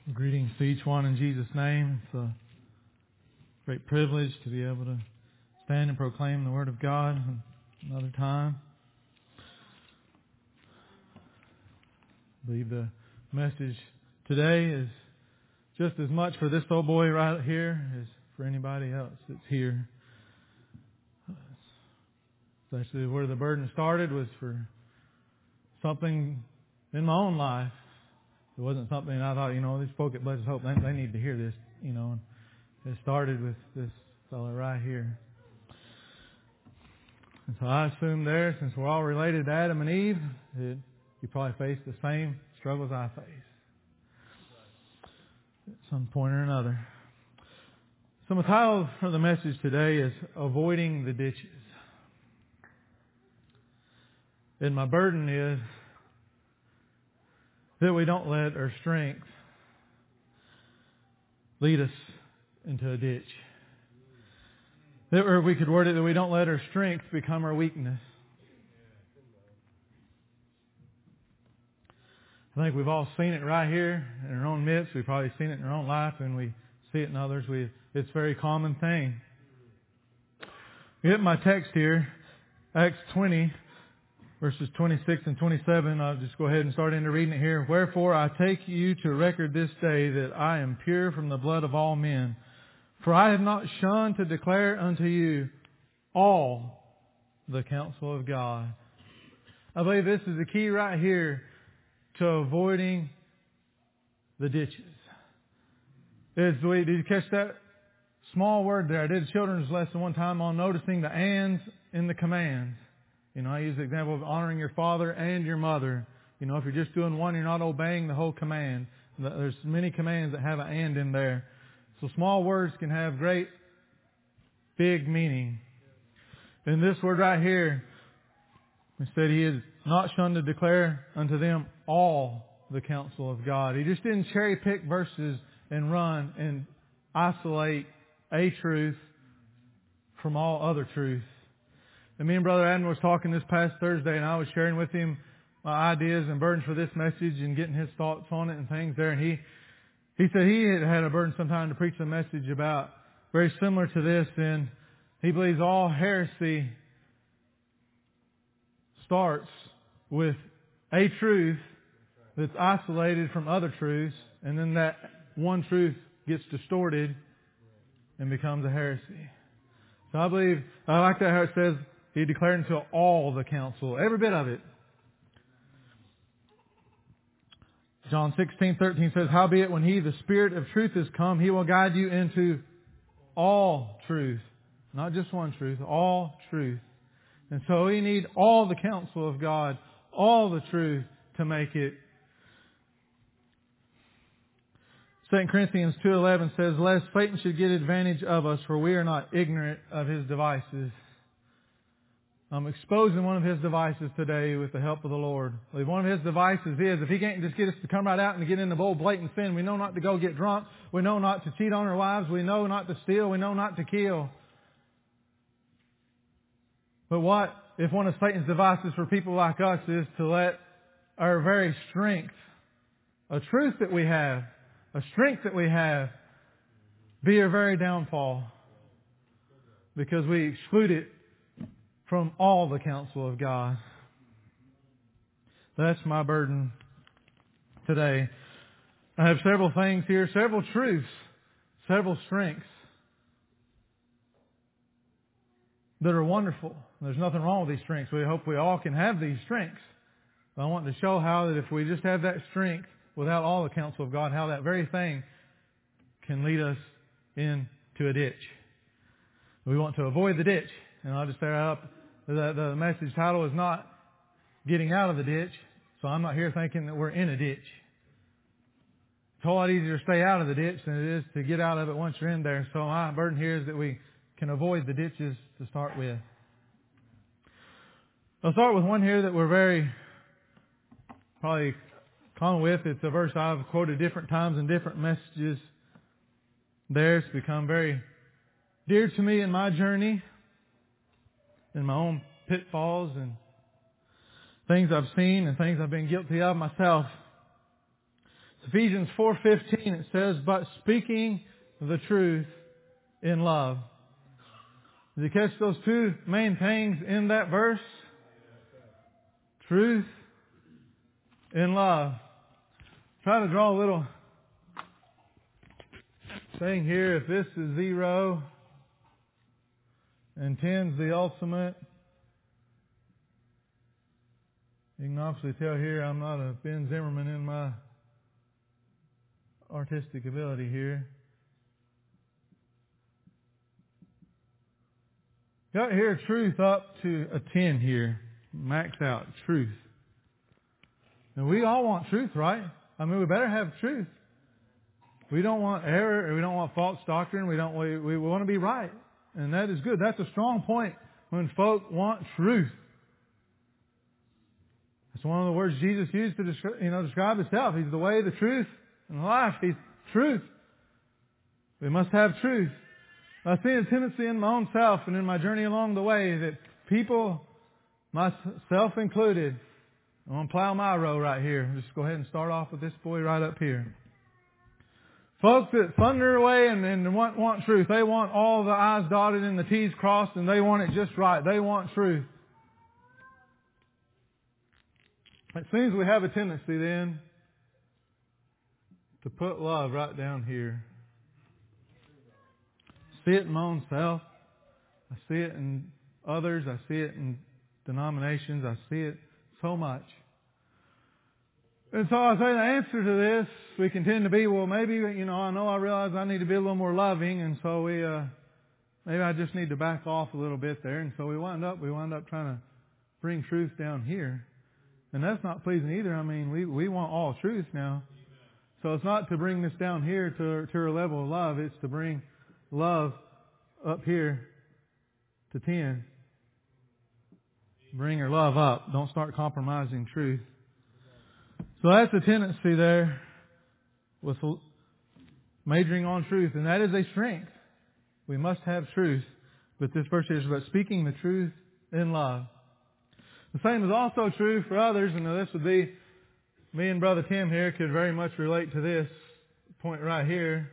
Greetings to each one in Jesus' name. It's a great privilege to be able to stand and proclaim the Word of God another time. I believe the message today is just as much for this old boy right here as for anybody else that's here. It's actually where the burden started was for something in my own life. It wasn't something I thought, these folk at Blessed Hope, they need to hear this, And it started with this fellow right here. And so I assume there, since we're all related to Adam and Eve, that you probably face the same struggles I face at some point or another. So my title for the message today is Avoiding the Ditches. And my burden is that we don't let our strength lead us into a ditch. Or we could word it that we don't let our strength become our weakness. I think we've all seen it right here in our own midst. We've probably seen it in our own life, and we see it in others. It's a very common thing. You get my text here, Acts 20, verses 26 and 27. I'll just go ahead and start into reading it here. Wherefore I take you to record this day that I am pure from the blood of all men. For I have not shunned to declare unto you all the counsel of God. I believe this is the key right here to avoiding the ditches. Did you catch that small word there? I did a children's lesson one time on noticing the ands in the commands. I use the example of honoring your father and your mother. If you're just doing one, you're not obeying the whole command. There's many commands that have an and in there. So small words can have great, big meaning. And this word right here, it said He is not shunned to declare unto them all the counsel of God. He just didn't cherry pick verses and run and isolate a truth from all other truth. And me and Brother Adam was talking this past Thursday, and I was sharing with him my ideas and burdens for this message and getting his thoughts on it and things there. And he said he had a burden sometime to preach a message about very similar to this, and he believes all heresy starts with a truth that's isolated from other truths, and then that one truth gets distorted and becomes a heresy. So I like that how it says, He declared unto all the counsel, every bit of it. John 16:13 says, Howbeit when He, the Spirit of truth, is come, He will guide you into all truth. Not just one truth, all truth. And so we need all the counsel of God, all the truth to make it. 2 Corinthians 2:11 says, Lest Satan should get advantage of us, for we are not ignorant of his devices. I'm exposing one of his devices today with the help of the Lord. One of his devices is, if he can't just get us to come right out and get into bold, blatant sin, we know not to go get drunk. We know not to cheat on our wives. We know not to steal. We know not to kill. But what if one of Satan's devices for people like us is to let our very strength, a truth that we have, a strength that we have, be our very downfall? Because we exclude it from all the counsel of God. That's my burden today. I have several things here, several truths, several strengths that are wonderful. There's nothing wrong with these strengths. We hope we all can have these strengths. But I want to show how that if we just have that strength without all the counsel of God, how that very thing can lead us into a ditch. We want to avoid the ditch. And I'll just say right up, the message title is not getting out of the ditch. So I'm not here thinking that we're in a ditch. It's a whole lot easier to stay out of the ditch than it is to get out of it once you're in there. So my burden here is that we can avoid the ditches to start with. I'll start with one here that we're very probably common with. It's a verse I've quoted different times in different messages. There, it's become very dear to me in my journey, in my own pitfalls and things I've seen and things I've been guilty of myself. Ephesians 4:15, it says, but speaking the truth in love. Did you catch those two main things in that verse? Truth in love. Try to draw a little thing here. If this is 0 and 10's the ultimate, you can obviously tell here I'm not a Ben Zimmerman in my artistic ability here. Got here truth up to a 10 here. Max out truth. And we all want truth, right? I mean, we better have truth. We don't want error, or we don't want false doctrine. We want to be right. And that is good. That's a strong point when folk want truth. It's one of the words Jesus used to describe Himself. He's the way, the truth, and the life. He's truth. We must have truth. I see a tendency in my own self and in my journey along the way that people, myself included, I'm going to plow my row right here. Just go ahead and start off with this boy right up here. Folks that thunder away and want truth. They want all the I's dotted and the T's crossed, and they want it just right. They want truth. It seems we have a tendency then to put love right down here. I see it in my own self. I see it in others. I see it in denominations. I see it so much. And so I say the answer to this, we can tend to be, well, maybe, I realize I need to be a little more loving, and so maybe I just need to back off a little bit there. And so we wind up trying to bring truth down here. And that's not pleasing either. I mean, we want all truth now. So it's not to bring this down here to a level of love. It's to bring love up here to 10. Bring your love up. Don't start compromising truth. So that's a tendency there with majoring on truth. And that is a strength. We must have truth. But this verse is about speaking the truth in love. The same is also true for others. And this would be, me and Brother Tim here could very much relate to this point right here.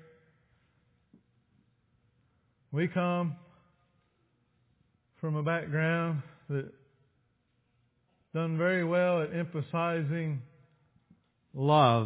We come from a background that done very well at emphasizing love.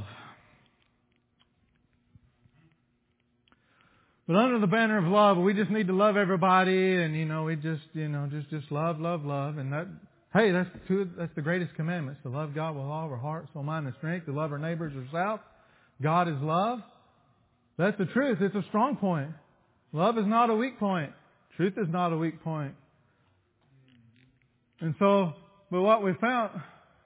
But under the banner of love, we just need to love everybody, and we just love, and that's the greatest commandments: to love God with all of our heart, soul, mind, and strength, to love our neighbors as ourselves. God is love. That's the truth. It's a strong point. Love is not a weak point. Truth is not a weak point. And so, but what we found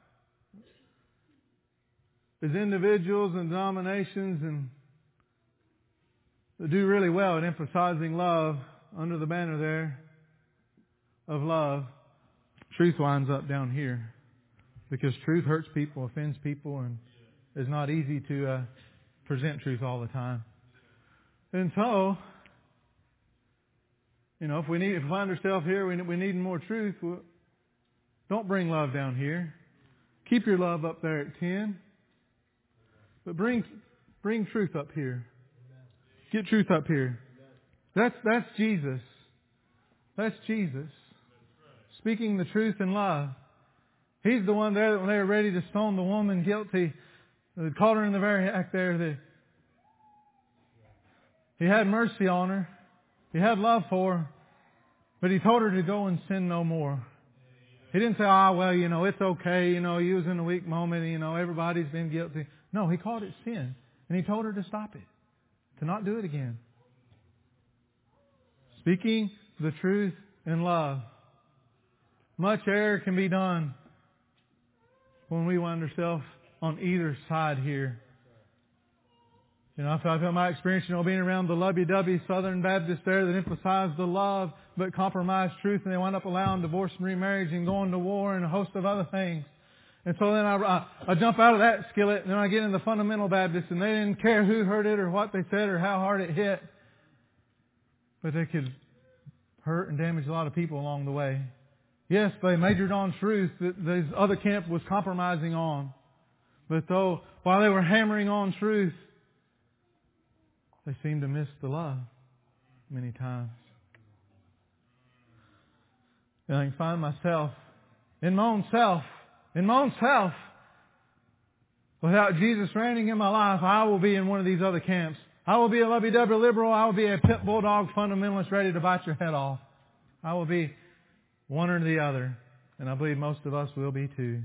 is individuals and denominations and that do really well at emphasizing love under the banner there of love. Truth winds up down here because truth hurts people, offends people, and is not easy to present truth all the time. And so, if we find ourselves here, we need more truth. Don't bring love down here. Keep your love up there at 10. But bring truth up here. Get truth up here. That's Jesus. That's Jesus. Speaking the truth in love. He's the one there that when they were ready to stone the woman guilty, they caught her in the very act there, that He had mercy on her. He had love for her. But He told her to go and sin no more. He didn't say, it's okay, you was in a weak moment, everybody's been guilty. No, He called it sin. And He told her to stop it. To not do it again. Speaking the truth in love. Much error can be done when we find ourselves on either side here. I feel my experience, being around the lovey-dovey Southern Baptists there that emphasize the love but compromise truth, and they wind up allowing divorce and remarriage and going to war and a host of other things. And so then I jump out of that skillet, and then I get in the fundamental Baptists, and they didn't care who heard it or what they said or how hard it hit. But they could hurt and damage a lot of people along the way. Yes, they majored on truth that this other camp was compromising on. But though, while they were hammering on truth, they seemed to miss the love many times. And I can find myself in my own self, without Jesus reigning in my life, I will be in one of these other camps. I will be a lovey-dovey liberal. I will be a pit bulldog fundamentalist ready to bite your head off. I will be one or the other. And I believe most of us will be too.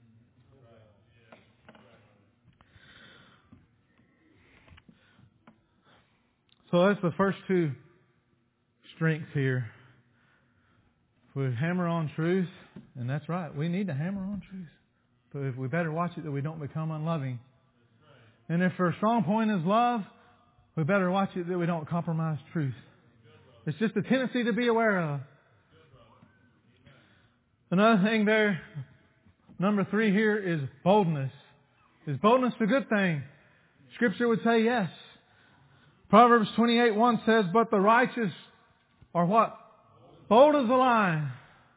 So that's the first two strengths here. We hammer on truth, and that's right. We need to hammer on truth. But if we better watch it that we don't become unloving. And if our strong point is love, we better watch it that we don't compromise truth. It's just a tendency to be aware of. Another thing there, number 3 here, is boldness. Is boldness a good thing? Scripture would say yes. Proverbs 28:1 says, but the righteous are what? Bold as a lion.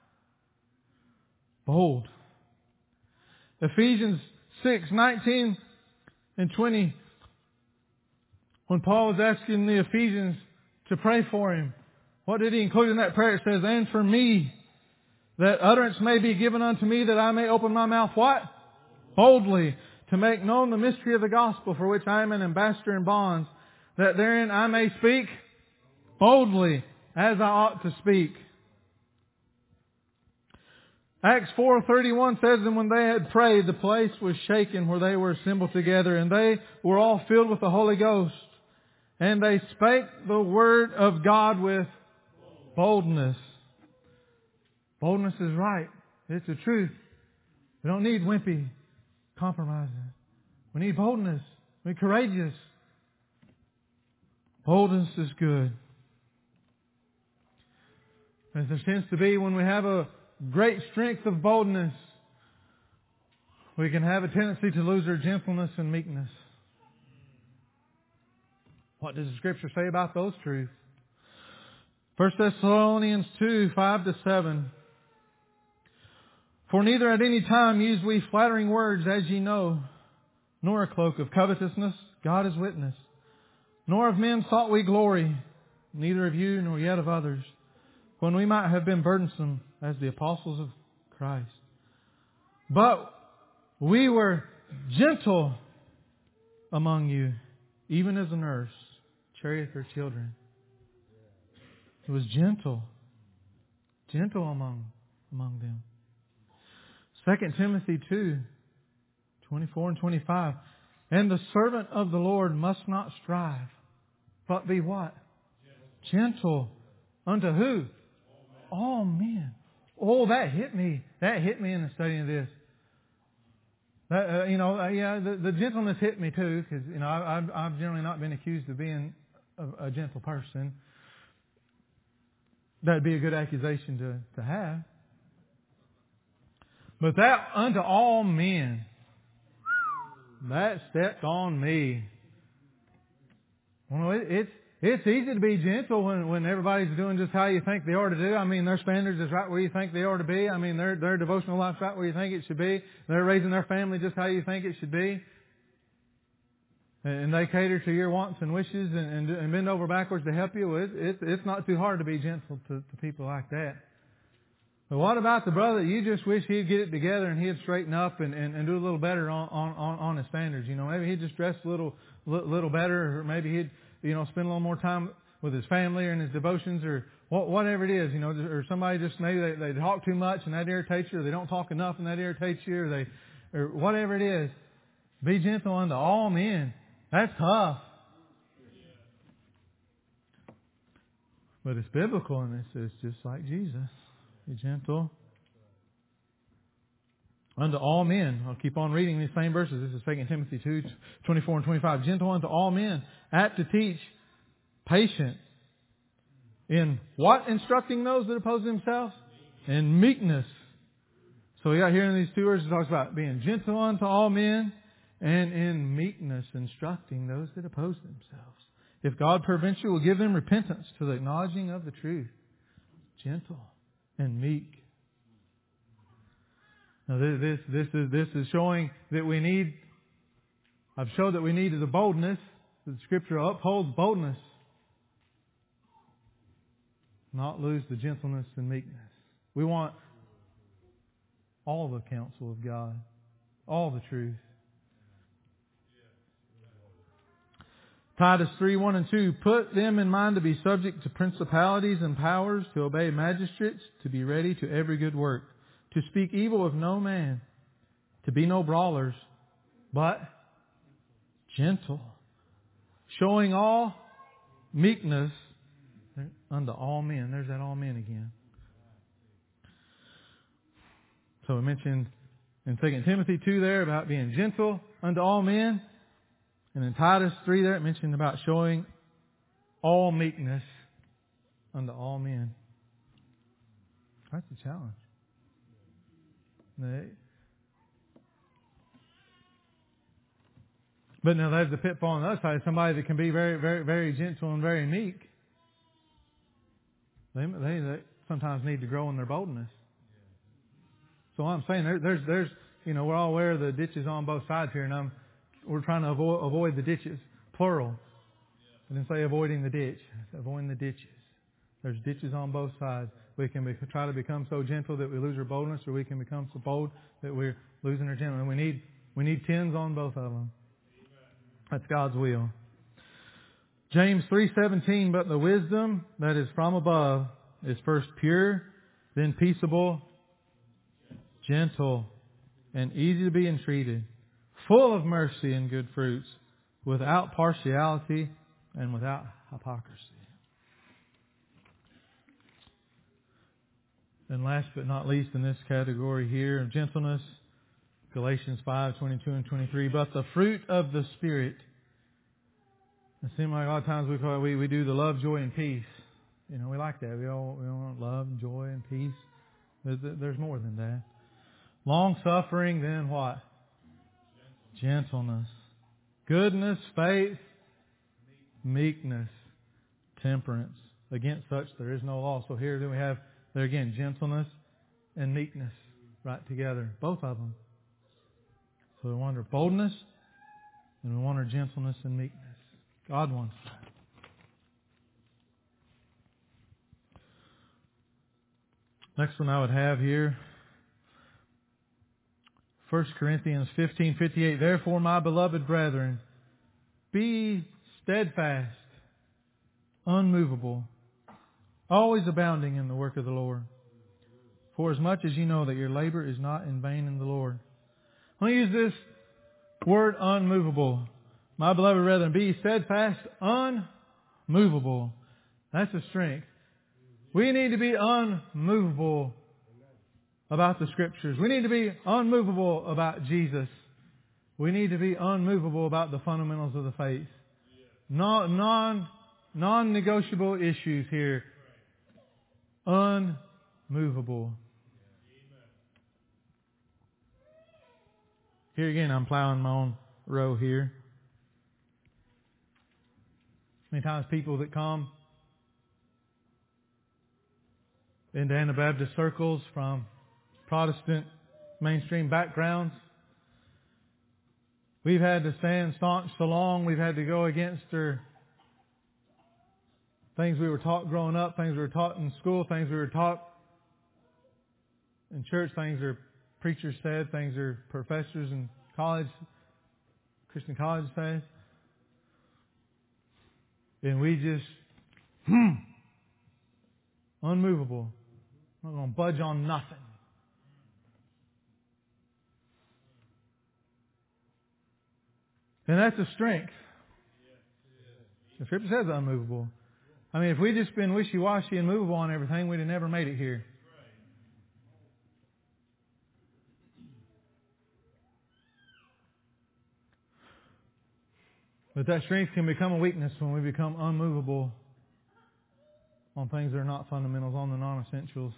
Bold. Ephesians 6:19 and 20. When Paul was asking the Ephesians to pray for him, what did he include in that prayer? It says, and for me, that utterance may be given unto me, that I may open my mouth, what? Boldly, to make known the mystery of the gospel, for which I am an ambassador in bonds, that therein I may speak boldly, as I ought to speak. Acts 4:31 says, and when they had prayed, the place was shaken where they were assembled together, and they were all filled with the Holy Ghost. And they spake the word of God with boldness. Boldness is right. It's the truth. We don't need wimpy compromising. We need boldness. We need courageous. Boldness is good. As there tends to be when we have a great strength of boldness, we can have a tendency to lose our gentleness and meekness. What does the Scripture say about those truths? 1 Thessalonians 2:5-7. For neither at any time use we flattering words, as ye know, nor a cloak of covetousness, God is witness. Nor of men sought we glory, neither of you nor yet of others, when we might have been burdensome as the apostles of Christ. But we were gentle among you, even as a nurse cherisheth her children. It was gentle. Gentle among them. 2 Timothy 2:24 and 25. And the servant of the Lord must not strive, but be what? Gentle. Unto who? All men. Oh, that hit me. That hit me in the studying of this. The gentleness hit me too, because I've generally not been accused of being a gentle person. That'd be a good accusation to have. But that unto all men, that stepped on me. Well, it's easy to be gentle when everybody's doing just how you think they ought to do. I mean, their standards is right where you think they ought to be. I mean, their devotional life's right where you think it should be. They're raising their family just how you think it should be. And they cater to your wants and wishes and bend over backwards to help you. It's not too hard to be gentle to people like that. But what about the brother that you just wish he'd get it together and he'd straighten up and do a little better on his standards? Maybe he'd just dress a little better, or maybe he'd spend a little more time with his family or in his devotions, or whatever it is. Or somebody just maybe they talk too much and that irritates you, or they don't talk enough and that irritates you, or whatever it is. Be gentle unto all men. That's tough. But it's biblical, and it's just like Jesus. Be gentle unto all men. I'll keep on reading these same verses. This is 2 Timothy 2:24 and 25. Gentle unto all men, apt to teach, patient. In what? Instructing those that oppose themselves? In meekness. So we got here in these two verses, it talks about being gentle unto all men, and in meekness instructing those that oppose themselves. If God peradventure will give them repentance to the acknowledging of the truth. Gentle and meek. Now this is showing that we need I've showed that we needed the boldness. The Scripture upholds boldness. Not lose the gentleness and meekness. We want all the counsel of God. All the truth. Titus 3:1 and 2. Put them in mind to be subject to principalities and powers, to obey magistrates, to be ready to every good work, to speak evil of no man, to be no brawlers, but gentle, showing all meekness unto all men. There's that all men again. So we mentioned in 2 Timothy 2 there about being gentle unto all men. And in Titus 3 there it mentioned about showing all meekness unto all men. That's a challenge. But now there's the pitfall on the other side. Somebody that can be very, very, very gentle and very meek. They sometimes need to grow in their boldness. So I'm saying there's we're all aware of the ditches on both sides here, and we're trying to avoid the ditches, plural. I didn't say avoiding the ditch. It's avoiding the ditches. There's ditches on both sides. We can try to become so gentle that we lose our boldness, or we can become so bold that we're losing our gentleness. And we need tens on both of them. That's God's will. James 3:17, but the wisdom that is from above is first pure, then peaceable, gentle, and easy to be entreated, full of mercy and good fruits, without partiality and without hypocrisy. And last but not least in this category here of gentleness, Galatians 5:22 and 23. But the fruit of the Spirit. It seems like a lot of times we do the love, joy, and peace. We like that. We all want love, joy, and peace. There's more than that. Long suffering, then what? Gentleness. Goodness, faith, meekness, temperance. Against such there is no law. So here then we have there again gentleness and meekness right together. Both of them. So we want our boldness and we want our gentleness and meekness. God wants that. Next one I would have here, 1 Corinthians 15:58. Therefore, my beloved brethren, be steadfast, unmovable, always abounding in the work of the Lord. For as much as you know that your labor is not in vain in the Lord. Let me use this word unmovable. My beloved brethren, be steadfast, unmovable. That's a strength. We need to be unmovable about the Scriptures. We need to be unmovable about Jesus. We need to be unmovable about the fundamentals of the faith. Non-negotiable issues here. Unmovable. Here again, I'm plowing my own row here. Many times people that come into Anabaptist circles from Protestant mainstream backgrounds, we've had to stand staunch so long, we've had to go against our things we were taught growing up, things we were taught in school, things we were taught in church, things our preachers said, things our professors in college, Christian college said. And we just, unmovable. I'm not going to budge on nothing. And that's a strength. The Scripture says unmovable. I mean, if we'd just been wishy-washy and movable on everything, we'd have never made it here. But that strength can become a weakness when we become unmovable on things that are not fundamentals, on the non-essentials.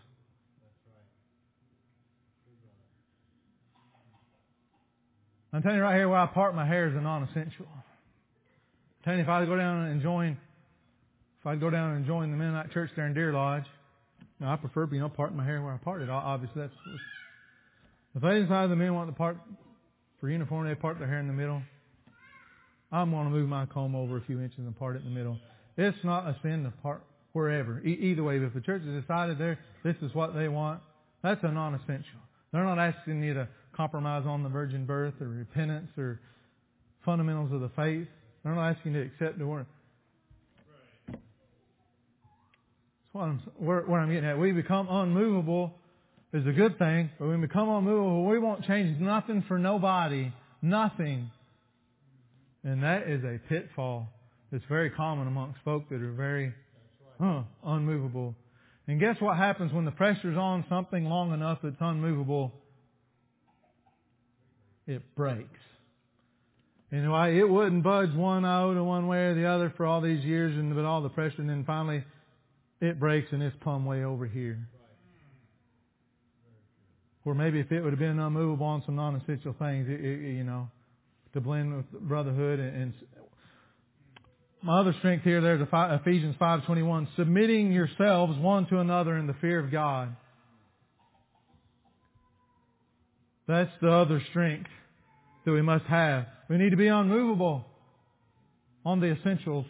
I'm telling you right here where I part my hair is a non-essential. I'm telling you, if I'd go down and join the Mennonite church there in Deer Lodge, now I prefer, parting my hair where I parted. Obviously, that's if they decide the men want to part for uniform, they part their hair in the middle. I'm going to move my comb over a few inches and part it in the middle. It's not a sin to part wherever. Either way, if the church has decided this is what they want, that's a non-essential. They're not asking you to compromise on the virgin birth or repentance or fundamentals of the faith. They're not asking you to accept the word. That's where I'm getting at. We become unmovable is a good thing, but when we become unmovable, we won't change nothing for nobody. Nothing. And that is a pitfall. It's very common amongst folk that are very unmovable. And guess what happens when the pressure's on something long enough that's unmovable? It breaks. And it wouldn't budge one iota one way or the other for all these years, but all the pressure, and then finally it breaks and it's plumb way over here. Or maybe if it would have been unmovable on some non-essential things, to blend with brotherhood and my other strength here, there's Ephesians 5:21, submitting yourselves one to another in the fear of God. That's the other strength that we must have. We need to be unmovable on the essentials.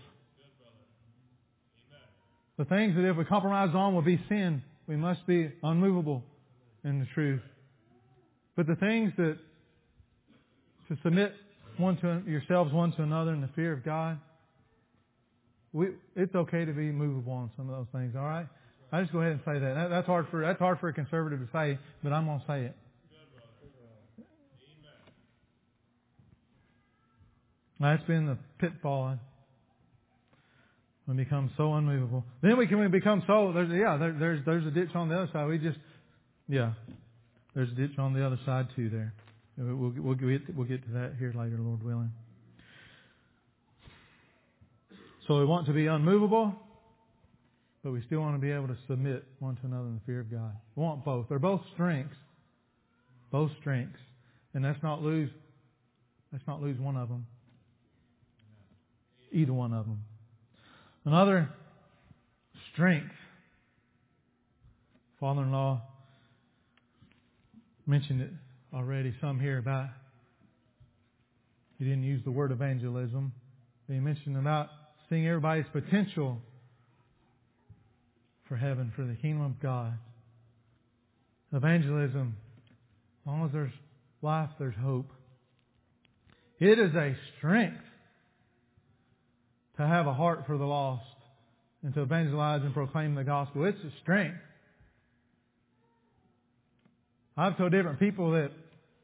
The things that if we compromise on will be sin. We must be unmovable in the truth. But the things that to submit yourselves one to another in the fear of God, it's okay to be movable on some of those things. All right, I just go ahead and say that. That's hard for a conservative to say, but I'm going to say it. That's been the pitfall. We become so unmovable. Then we become so. There's a ditch on the other side. There's a ditch on the other side too. There, we'll get to that here later, Lord willing. So we want to be unmovable, but we still want to be able to submit one to another in the fear of God. We want both. They're both strengths. Both strengths. And let's not lose one of them. Either one of them. Another strength. Father-in-law mentioned it already some here about, he didn't use the word evangelism. He mentioned about seeing everybody's potential for heaven, for the kingdom of God. Evangelism, as long as there's life, there's hope. It is a strength to have a heart for the lost and to evangelize and proclaim the gospel. It's a strength. I've told different people that,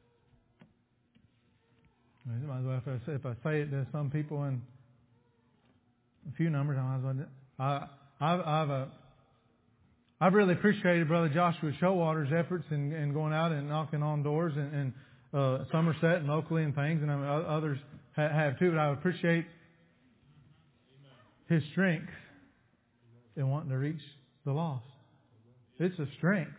if I say it to some people in a few numbers, I've really appreciated Brother Joshua Showalter's efforts in going out and knocking on doors in Somerset and locally and things, and others have too. But I appreciate his strength in wanting to reach the lost. It's a strength.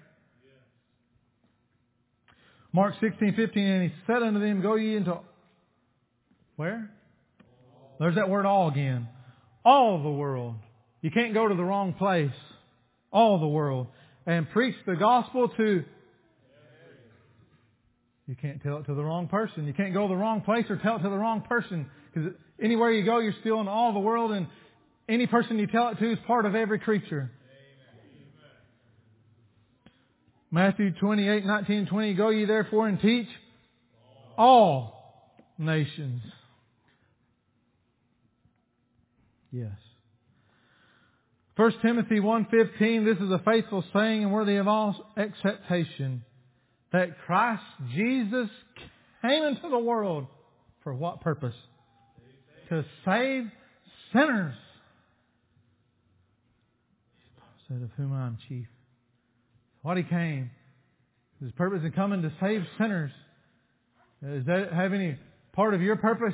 Mark 16:15, and he said unto them, go ye into where? There's that word all again. All the world. You can't go to the wrong place. All the world. And preach the gospel to... You can't tell it to the wrong person. You can't go to the wrong place or tell it to the wrong person. Because anywhere you go, you're still in all the world, and any person you tell it to is part of every creature. Matthew 28:19-20, go ye therefore and teach all nations. Yes. 1 Timothy 1:15, this is a faithful saying and worthy of all acceptation, that Christ Jesus came into the world for what purpose? To save sinners. Said of whom I am chief. What He came. His purpose in coming to save sinners. Does that have any part of your purpose?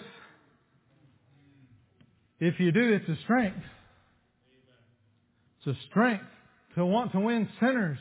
If you do, it's a strength. It's a strength to want to win sinners.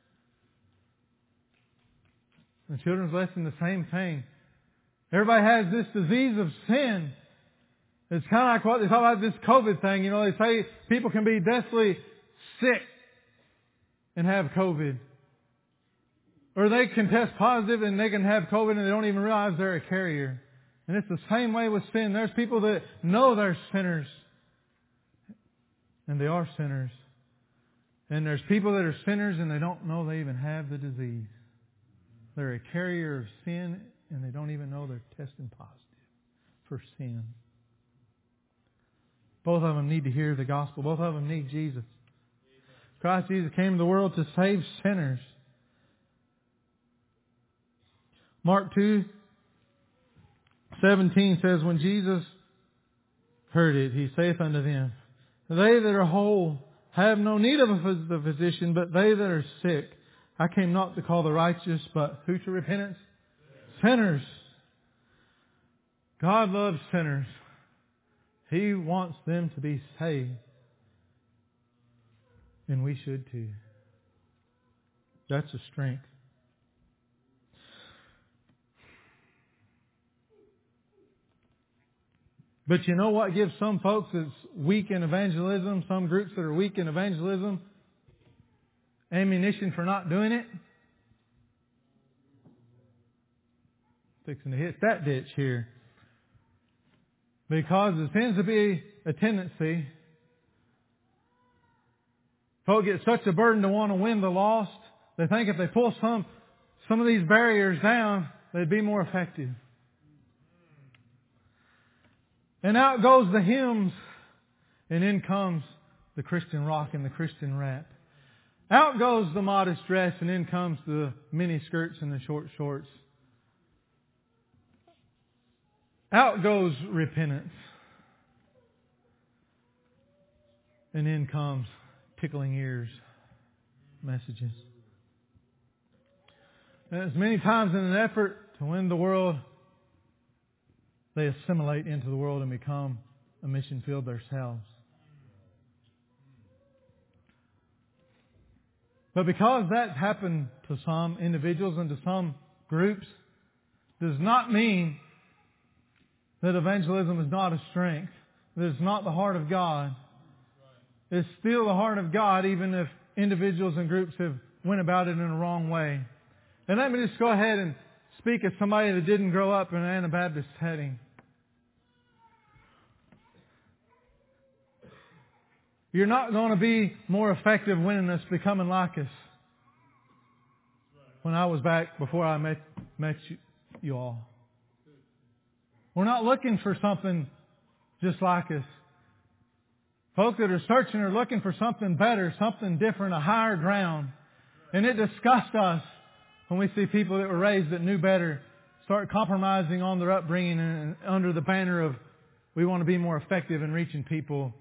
The children's lesson, the same thing. Everybody has this disease of sin. It's kind of like what they talk about this COVID thing. You know, they say people can be deathly sick and have COVID. Or they can test positive and they can have COVID and they don't even realize they're a carrier. And it's the same way with sin. There's people that know they're sinners. And they are sinners. And there's people that are sinners and they don't know they even have the disease. They're a carrier of sin and they don't even know they're testing positive for sin. Both of them need to hear the gospel. Both of them need Jesus. Christ Jesus came to the world to save sinners. Mark 2:17 says, when Jesus heard it, He saith unto them, they that are whole have no need of the physician, but they that are sick. I came not to call the righteous, but who to repentance? Sinners. God loves sinners. He wants them to be saved. And we should too. That's a strength. But you know what gives some folks that's weak in evangelism, some groups that are weak in evangelism, ammunition for not doing it? Fixing to hit that ditch here. Because there tends to be a tendency, folks get such a burden to want to win the lost, they think if they pull some of these barriers down, they'd be more effective. And out goes the hymns, and in comes the Christian rock and the Christian rap. Out goes the modest dress, and in comes the mini skirts and the short shorts. Out goes repentance. And in comes tickling ears messages. And as many times in an effort to win the world, they assimilate into the world and become a mission field themselves. But because that happened to some individuals and to some groups, does not mean that evangelism is not a strength. That it's not the heart of God. It's still the heart of God, even if individuals and groups have went about it in a wrong way. And let me just go ahead and speak as somebody that didn't grow up in an Anabaptist setting. You're not going to be more effective winning us becoming like us. When I was back before I met you all. We're not looking for something just like us. Folks that are searching are looking for something better, something different, a higher ground. And it disgusts us when we see people that were raised that knew better start compromising on their upbringing and under the banner of we want to be more effective in reaching people.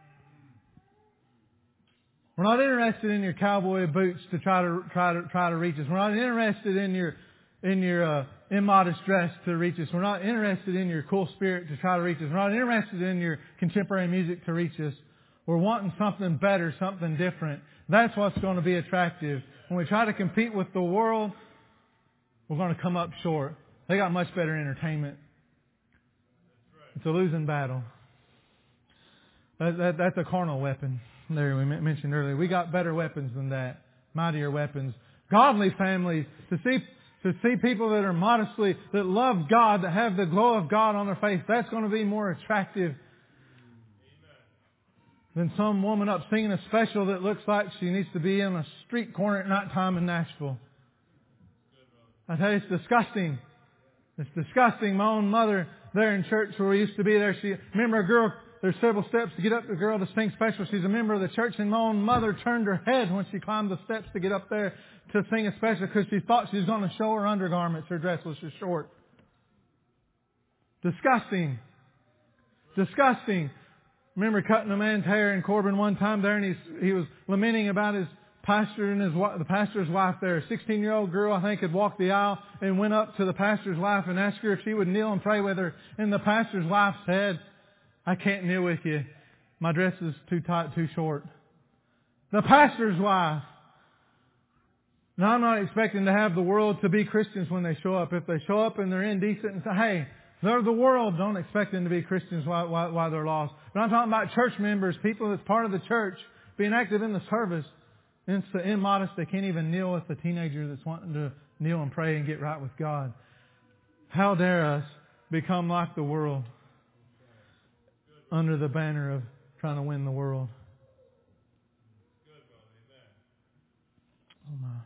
We're not interested in your cowboy boots to try to reach us. We're not interested in your immodest dress to reach us. We're not interested in your cool spirit to try to reach us. We're not interested in your contemporary music to reach us. We're wanting something better, something different. That's what's going to be attractive. When we try to compete with the world, we're going to come up short. They got much better entertainment. It's a losing battle. That's a carnal weapon. There we mentioned earlier. We got better weapons than that. Mightier weapons. Godly families. To see people that are modestly, that love God, that have the glow of God on their face, that's going to be more attractive than some woman up singing a special that looks like she needs to be in a street corner at night time in Nashville. I tell you, it's disgusting. It's disgusting. My own mother there in church where we used to be there, remember a girl, there's several steps to get up to the girl to sing special. She's a member of the church, and my own mother turned her head when she climbed the steps to get up there to sing a special because she thought she was going to show her undergarments. Her dress was too short. Disgusting. Disgusting. Remember cutting a man's hair in Corbin one time there, and he was lamenting about his pastor and the pastor's wife there. A 16-year-old girl, I think, had walked the aisle and went up to the pastor's wife and asked her if she would kneel and pray with her. And the pastor's wife said, I can't kneel with you. My dress is too tight, too short. The pastor's wife. Now, I'm not expecting to have the world to be Christians when they show up. If they show up and they're indecent and say, hey, they're the world, don't expect them to be Christians while they're lost. But I'm talking about church members, people that's part of the church, being active in the service. And it's immodest. They can't even kneel with the teenager that's wanting to kneel and pray and get right with God. How dare us become like the world under the banner of trying to win the world. Oh my.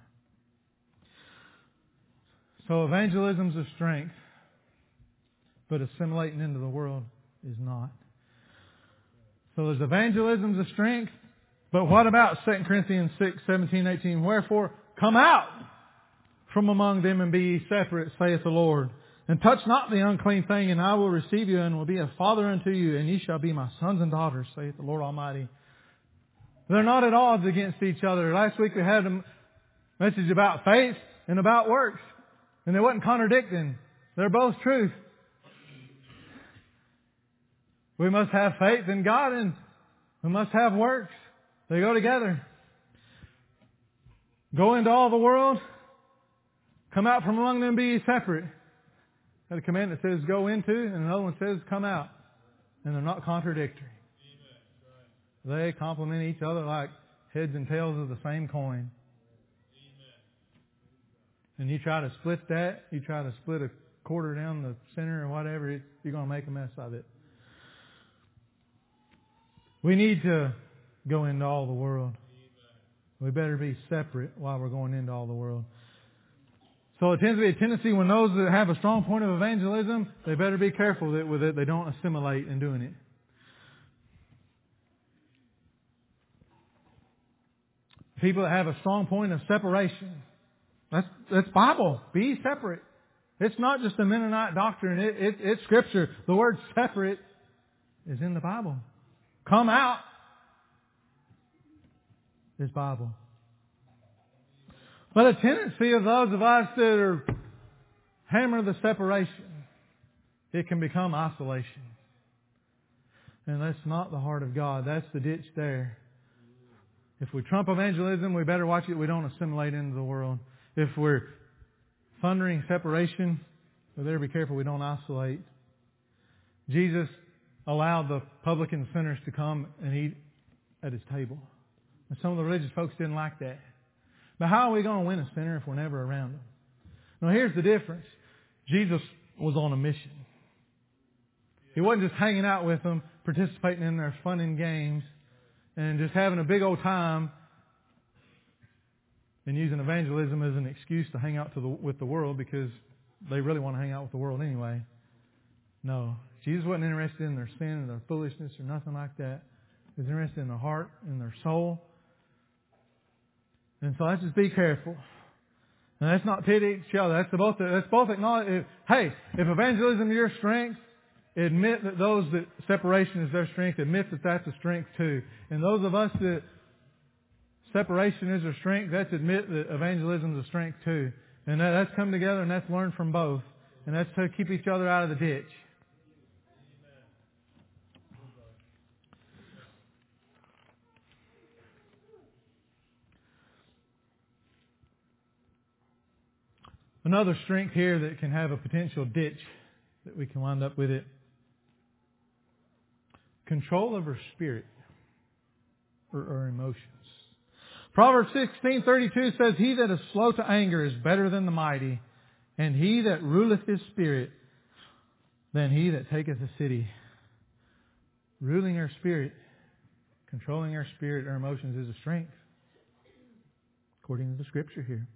So evangelism's a strength, but assimilating into the world is not. So there's evangelism's a strength, but what about 2 Corinthians 6, 17, 18? Wherefore, come out from among them and be ye separate, saith the Lord. And touch not the unclean thing, and I will receive you and will be a father unto you, and ye shall be my sons and daughters, saith the Lord Almighty. They're not at odds against each other. Last week we had a message about faith and about works, and they wasn't contradicting. They're both truth. We must have faith in God, and we must have works. They go together. Go into all the world. Come out from among them, be ye separate. Got a command that says go into, and another one says come out. And they're not contradictory. They complement each other like heads and tails of the same coin. And you try to split that, you try to split a quarter down the center or whatever, you're going to make a mess of it. We need to go into all the world. We better be separate while we're going into all the world. So it tends to be a tendency when those that have a strong point of evangelism, they better be careful that with it they don't assimilate in doing it. People that have a strong point of separation. That's Bible. Be separate. It's not just a Mennonite doctrine. It's Scripture. The word separate is in the Bible. Come out is Bible. But a tendency of those of us that are hammer the separation, it can become isolation. And that's not the heart of God. That's the ditch there. If we trump evangelism, we better watch it we don't assimilate into the world. If we're thundering separation, we better be careful we don't isolate. Jesus allowed the publican sinners to come and eat at His table. And some of the religious folks didn't like that. But how are we going to win a sinner if we're never around them? Now here's the difference. Jesus was on a mission. He wasn't just hanging out with them, participating in their fun and games, and just having a big old time and using evangelism as an excuse to hang out with the world because they really want to hang out with the world anyway. No. Jesus wasn't interested in their sin or their foolishness or nothing like that. He was interested in their heart and their soul. And so let's just be careful. And that's not pit each other. That's both acknowledge. Hey, if evangelism is your strength, admit that those that separation is their strength. Admit that that's a strength too. And those of us that separation is our strength, let's admit that evangelism is a strength too. And that's come together and that's learned from both. And that's to keep each other out of the ditch. Another strength here that can have a potential ditch that we can wind up with it. Control over spirit or emotions. Proverbs 16:32 says, He that is slow to anger is better than the mighty, and he that ruleth his spirit than he that taketh a city. Ruling our spirit, controlling our spirit, our emotions is a strength, according to the Scripture here.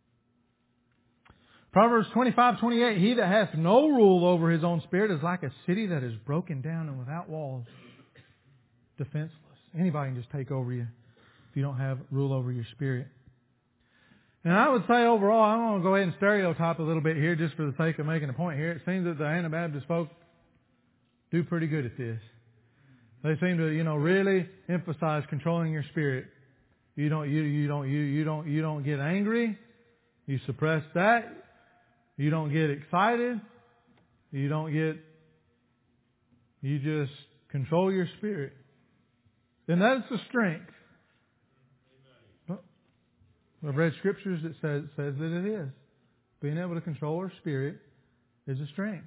Proverbs 25:28, He that hath no rule over his own spirit is like a city that is broken down and without walls, defenseless. Anybody can just take over you if you don't have rule over your spirit. And I would say overall, I'm going to go ahead and stereotype a little bit here just for the sake of making a point here. It seems that the Anabaptist folk do pretty good at this. They seem to, really emphasize controlling your spirit. You don't get angry. You suppress that. You don't get excited. You just control your spirit. And that's the strength. I've read scriptures that says that it is. Being able to control our spirit is a strength.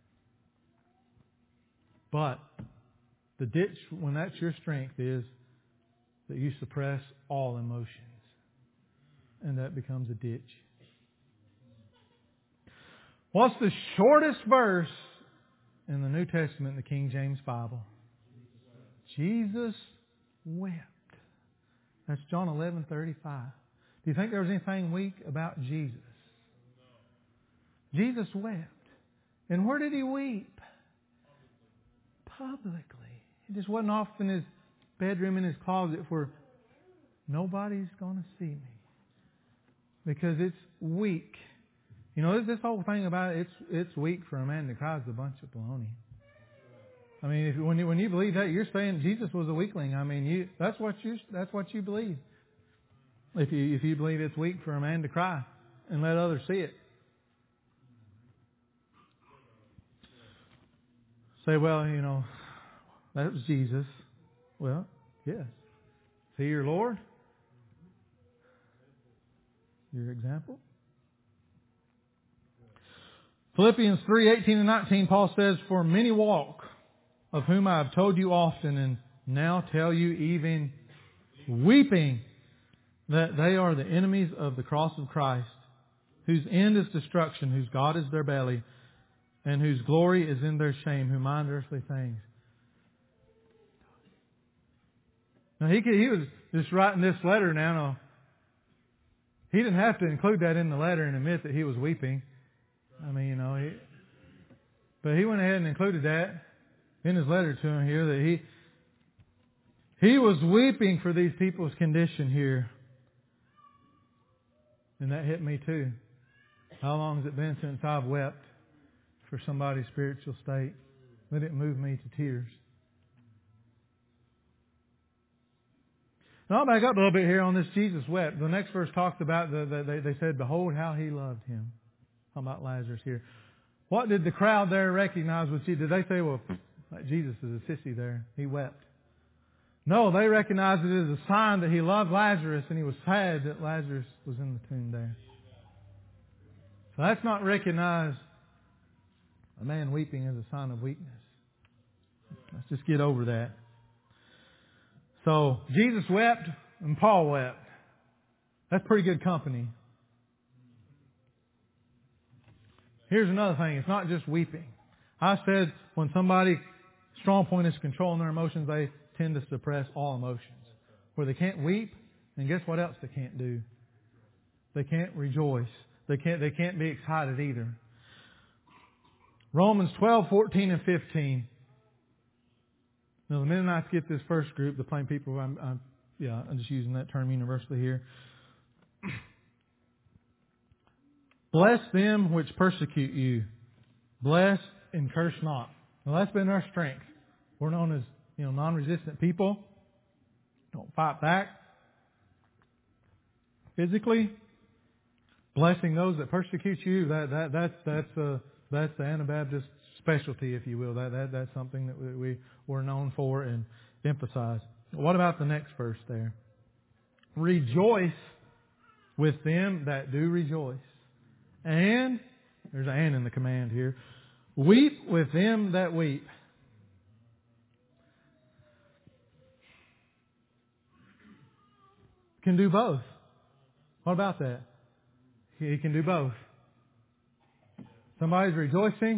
But the ditch, when that's your strength, is that you suppress all emotions. And that becomes a ditch. What's the shortest verse in the New Testament, the King James Bible. Jesus wept. That's John 11:35. Do you think there was anything weak about Jesus? Jesus wept. And where did He weep? Publicly. He just wasn't off in His bedroom in His closet where nobody's going to see me. Because it's weak. You know, this whole thing about it's weak for a man to cry is a bunch of baloney. I mean, when you believe that, you're saying Jesus was a weakling. I mean, that's what you believe. If you believe it's weak for a man to cry and let others see it. Say, well, you know, that was Jesus. Well, yes. Is He your Lord? Your example? Philippians 3:18 and 19, Paul says, "For many walk, of whom I have told you often, and now tell you even weeping, that they are the enemies of the cross of Christ, whose end is destruction, whose God is their belly, and whose glory is in their shame, who mind earthly things." Now he was just writing this letter now. He didn't have to include that in the letter and admit that he was weeping. I mean, you know, but he went ahead and included that in his letter to him here, that he was weeping for these people's condition here. And that hit me too. How long has it been since I've wept for somebody's spiritual state? Let it move me to tears. Now I'll back up a little bit here on this Jesus wept. The next verse talks about, they said, "Behold how He loved him." Talking about Lazarus here. What did the crowd there recognize with Jesus? Did they say, well, Jesus is a sissy there. He wept. No, they recognized it as a sign that He loved Lazarus and He was sad that Lazarus was in the tomb there. So that's not recognized a man weeping as a sign of weakness. Let's just get over that. So Jesus wept and Paul wept. That's pretty good company. Here's another thing. It's not just weeping. I said when somebody, strong point is controlling their emotions, they tend to suppress all emotions. Where they can't weep, and guess what else they can't do? They can't rejoice. They can't be excited either. Romans 12:14 and 15. Now the Mennonites get this first group, the plain people. I'm just using that term universally here. Bless them which persecute you. Bless and curse not. Well, that's been our strength. We're known as, non-resistant people. Don't fight back. Physically, blessing those that persecute you. That's the Anabaptist specialty, if you will. That's something that we're known for and emphasize. What about the next verse there? Rejoice with them that do rejoice. And, there's an and in the command here, weep with them that weep. Can do both. What about that? He can do both. Somebody's rejoicing.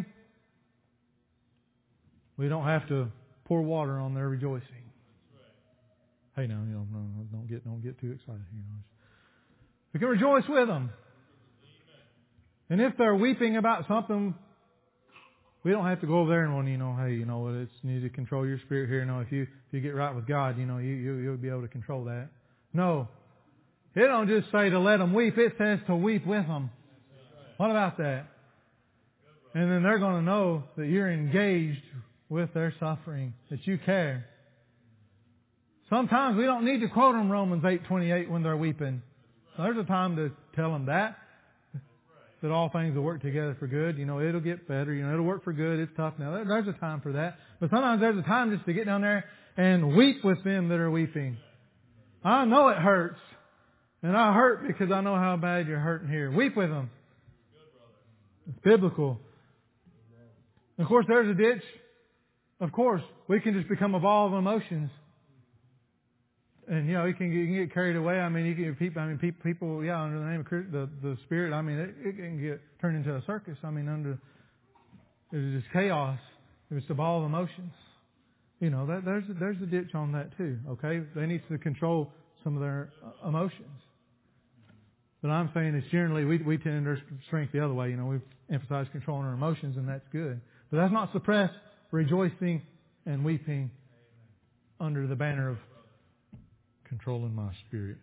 We don't have to pour water on their rejoicing. Hey, now, don't get too excited. We can rejoice with them. And if they're weeping about something, we don't have to go over there and it's you need to control your spirit here. No, if you get right with God, you'll be able to control that. No, it don't just say to let them weep. It says to weep with them. What about that? And then they're going to know that you're engaged with their suffering, that you care. Sometimes we don't need to quote them Romans 8:28 when they're weeping. There's a time to tell them that all things will work together for good. It'll get better. It'll work for good. It's tough now. There's a time for that. But sometimes there's a time just to get down there and weep with them that are weeping. I know it hurts. And I hurt because I know how bad you're hurting here. Weep with them. It's biblical. Of course, there's a ditch. Of course, we can just become a ball of emotions. And, you can get carried away. I mean, people, under the name of the Spirit, it can get turned into a circus. It's just chaos. If it's the ball of emotions, there's a ditch on that too. Okay, they need to control some of their emotions. But I'm saying it's generally we tend to strength the other way. We emphasize controlling our emotions, and that's good. But that's not suppress rejoicing and weeping under the banner of controlling my spirit.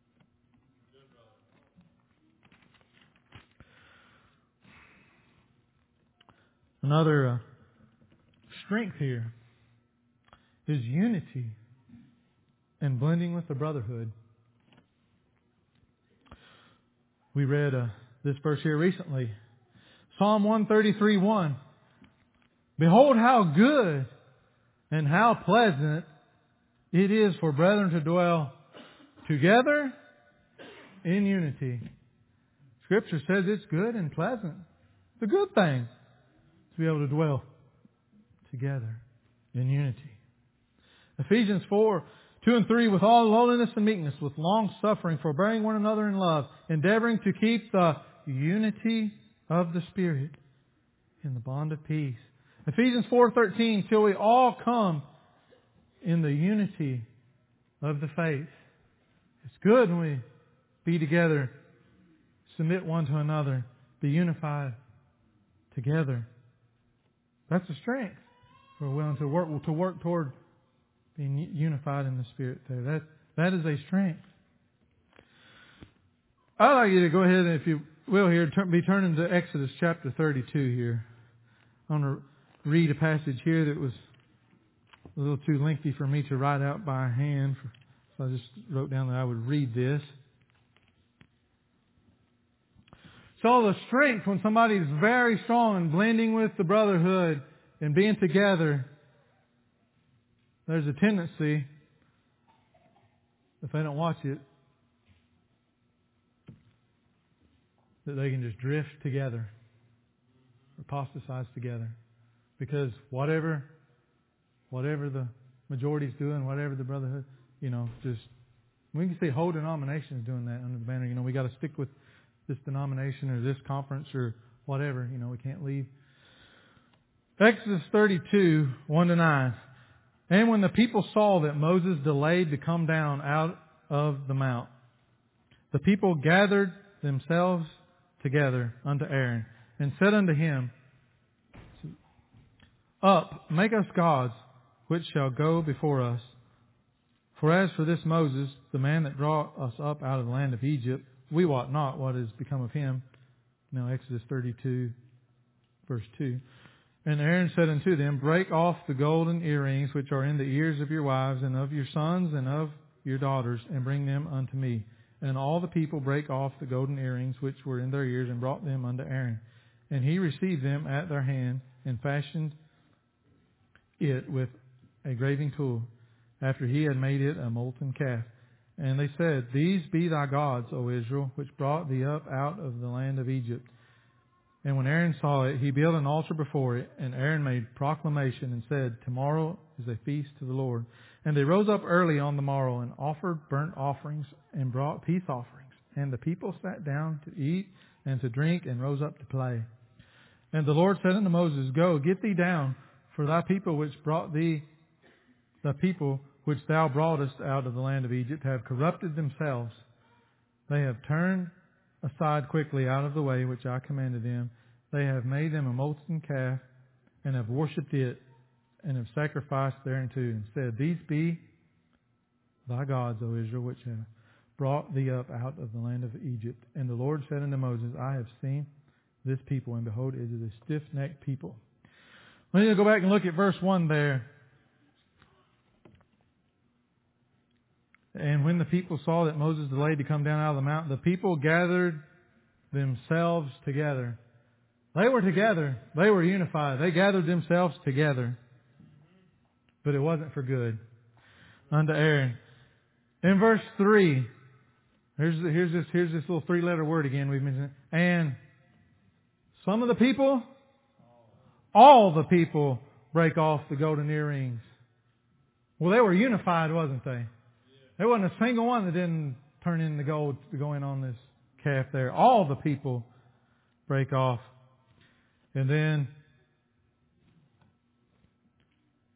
Another strength here is unity and blending with the brotherhood. We read this verse here recently. Psalm 133:1. Behold how good and how pleasant it is for brethren to dwell together in unity. Scripture says it's good and pleasant. It's a good thing to be able to dwell together in unity. Ephesians 4:2-3, with all lowliness and meekness, with long suffering, forbearing one another in love, endeavoring to keep the unity of the Spirit in the bond of peace. Ephesians 4:13, till we all come in the unity of the faith. It's good when we be together, submit one to another, be unified together. That's a strength. We're willing to work toward being unified in the Spirit there. That is a strength. I'd like you to go ahead and, if you will here, be turning to Exodus chapter 32 here. I want to read a passage here that was a little too lengthy for me to write out by hand. So I just wrote down that I would read this. So the strength when somebody is very strong and blending with the brotherhood and being together, there's a tendency, if they don't watch it, that they can just drift together, apostatize together. Because whatever the majority's doing, whatever the brotherhood, just, we can see whole denominations doing that under the banner. We got to stick with this denomination or this conference or whatever. We can't leave. Exodus 32, 1-9. And when the people saw that Moses delayed to come down out of the mount, the people gathered themselves together unto Aaron and said unto him, Up, make us gods, which shall go before us. For as for this Moses, the man that brought us up out of the land of Egypt, we wot not what is become of him. Now Exodus 32, verse 2. And Aaron said unto them, Break off the golden earrings which are in the ears of your wives and of your sons and of your daughters, and bring them unto me. And all the people brake off the golden earrings which were in their ears, and brought them unto Aaron. And he received them at their hand, and fashioned it with a graving tool, after he had made it a molten calf. And they said, These be thy gods, O Israel, which brought thee up out of the land of Egypt. And when Aaron saw it, he built an altar before it, and Aaron made proclamation and said, Tomorrow is a feast to the Lord. And they rose up early on the morrow and offered burnt offerings and brought peace offerings. And the people sat down to eat and to drink and rose up to play. And the Lord said unto Moses, Go, get thee down, for thy people which brought thee, the people which thou broughtest out of the land of Egypt, have corrupted themselves. They have turned aside quickly out of the way which I commanded them. They have made them a molten calf, and have worshipped it, and have sacrificed thereunto, and said, These be thy gods, O Israel, which have brought thee up out of the land of Egypt. And the Lord said unto Moses, I have seen this people, and behold, it is a stiff-necked people. We need to go back and look at verse 1 there. And when the people saw that Moses delayed to come down out of the mountain, the people gathered themselves together. They were together. They were unified. They gathered themselves together. But it wasn't for good. Unto Aaron. In verse 3, here's this little three-letter word again we've mentioned. And some of the people, all the people, break off the golden earrings. Well, they were unified, wasn't they? There wasn't a single one that didn't turn in the gold to go in on this calf there. All the people break off. And then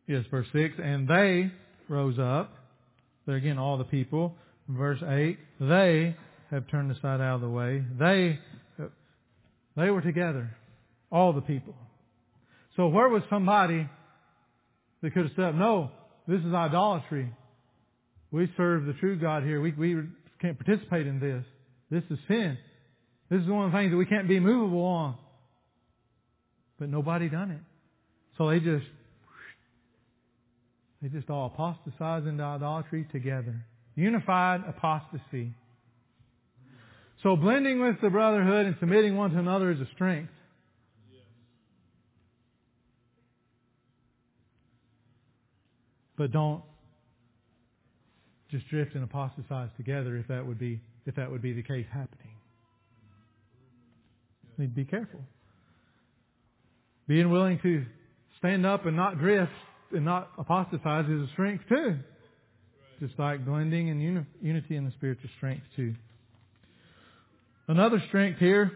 Yes, verse 6. And they rose up. There again, all the people. Verse 8. They have turned aside out of the way. They were together. All the people. So where was somebody that could have said, no, this is idolatry. We serve the true God here. We can't participate in this. This is sin. This is one of the things that we can't be movable on. But nobody done it. So they just all apostatized into idolatry together. Unified apostasy. So blending with the brotherhood and submitting one to another is a strength. But don't just drift and apostatize together if that would be the case happening. You need to be careful. Being willing to stand up and not drift and not apostatize is a strength too. Just like blending and unity in the spiritual strength too. Another strength here,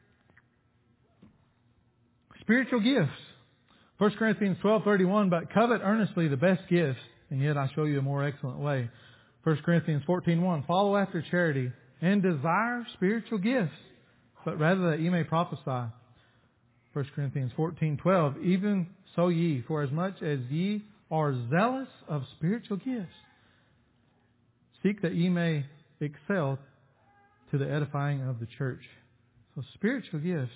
spiritual gifts. 1 Corinthians 12:31, but covet earnestly the best gifts, and yet I show you a more excellent way. 1 Corinthians 14:1, follow after charity and desire spiritual gifts, but rather that ye may prophesy. 1 Corinthians 14:12, even so ye, for as much as ye are zealous of spiritual gifts, seek that ye may excel to the edifying of the church. So spiritual gifts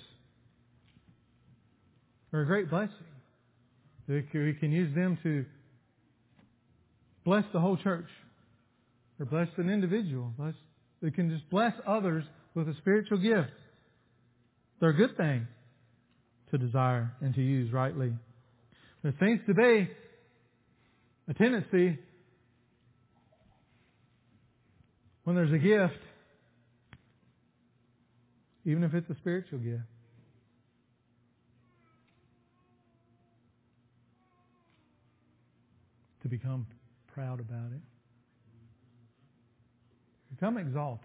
are a great blessing. We can use them to bless the whole church or bless an individual. We can just bless others with a spiritual gift. They're a good thing to desire and to use rightly. There seems to be a tendency when there's a gift, even if it's a spiritual gift, to become proud about it. Become exalted.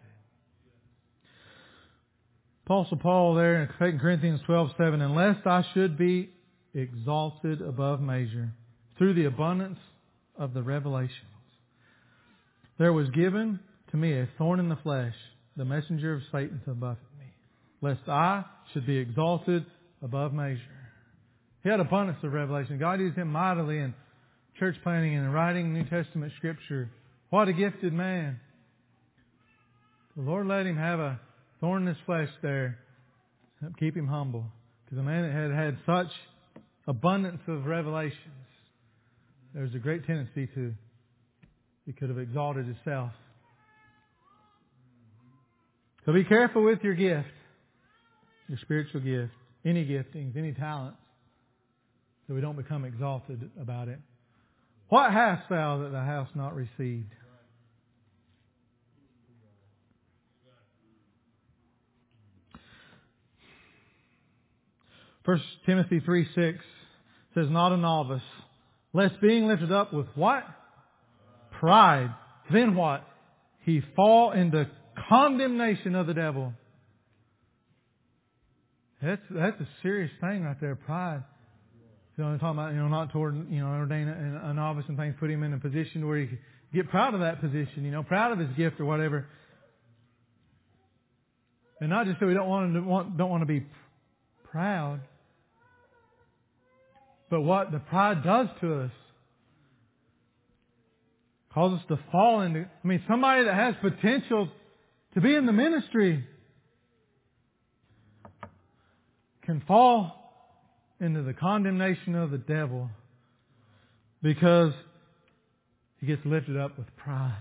Apostle Paul there in 2 Corinthians 12:7, and lest I should be exalted above measure through the abundance of the revelations, there was given to me a thorn in the flesh, the messenger of Satan to buffet me, lest I should be exalted above measure. He had abundance of revelation. God used him mightily in church planting and writing New Testament Scripture. What a gifted man. The Lord let him have a thorn in his flesh there. Keep him humble. Because a man that had such abundance of revelations, there's a great tendency he could have exalted himself. So be careful with your gift, your spiritual gift, any giftings, any talents, so we don't become exalted about it. What hast thou that thou hast not received? 1 Timothy 3:6 says, not a novice, lest being lifted up with what? Pride. Then what? He fall into condemnation of the devil. That's a serious thing right there, pride. I'm talking about, not toward, ordain a novice and things, put him in a position where he can get proud of that position, proud of his gift or whatever. And not just that we don't want to be proud, but what the pride does to us. Causes us to fall into, somebody that has potential to be in the ministry can fall into the condemnation of the devil because he gets lifted up with pride.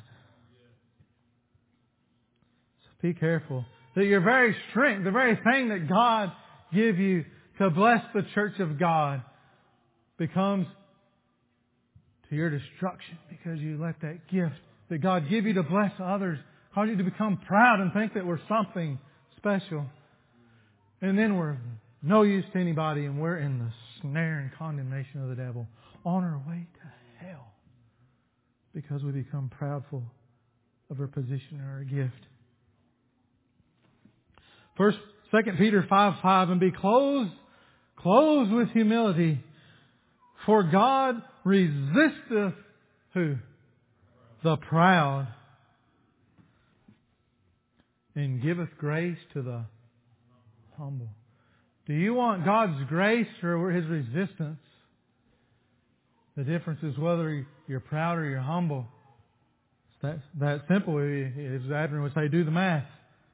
So be careful that your very strength, the very thing that God give you to bless the church of God, becomes to your destruction because you let that gift that God give you to bless others cause you to become proud and think that we're something special. And then we're no use to anybody and we're in the snare and condemnation of the devil on our way to hell because we become proudful of our position or our gift. 2 Peter 5:5, and be clothed with humility, For God resisteth who? The proud. And giveth grace to the humble. Do you want God's grace or His resistance? The difference is whether you're proud or you're humble. It's that simple. As Adrian would say, do the math.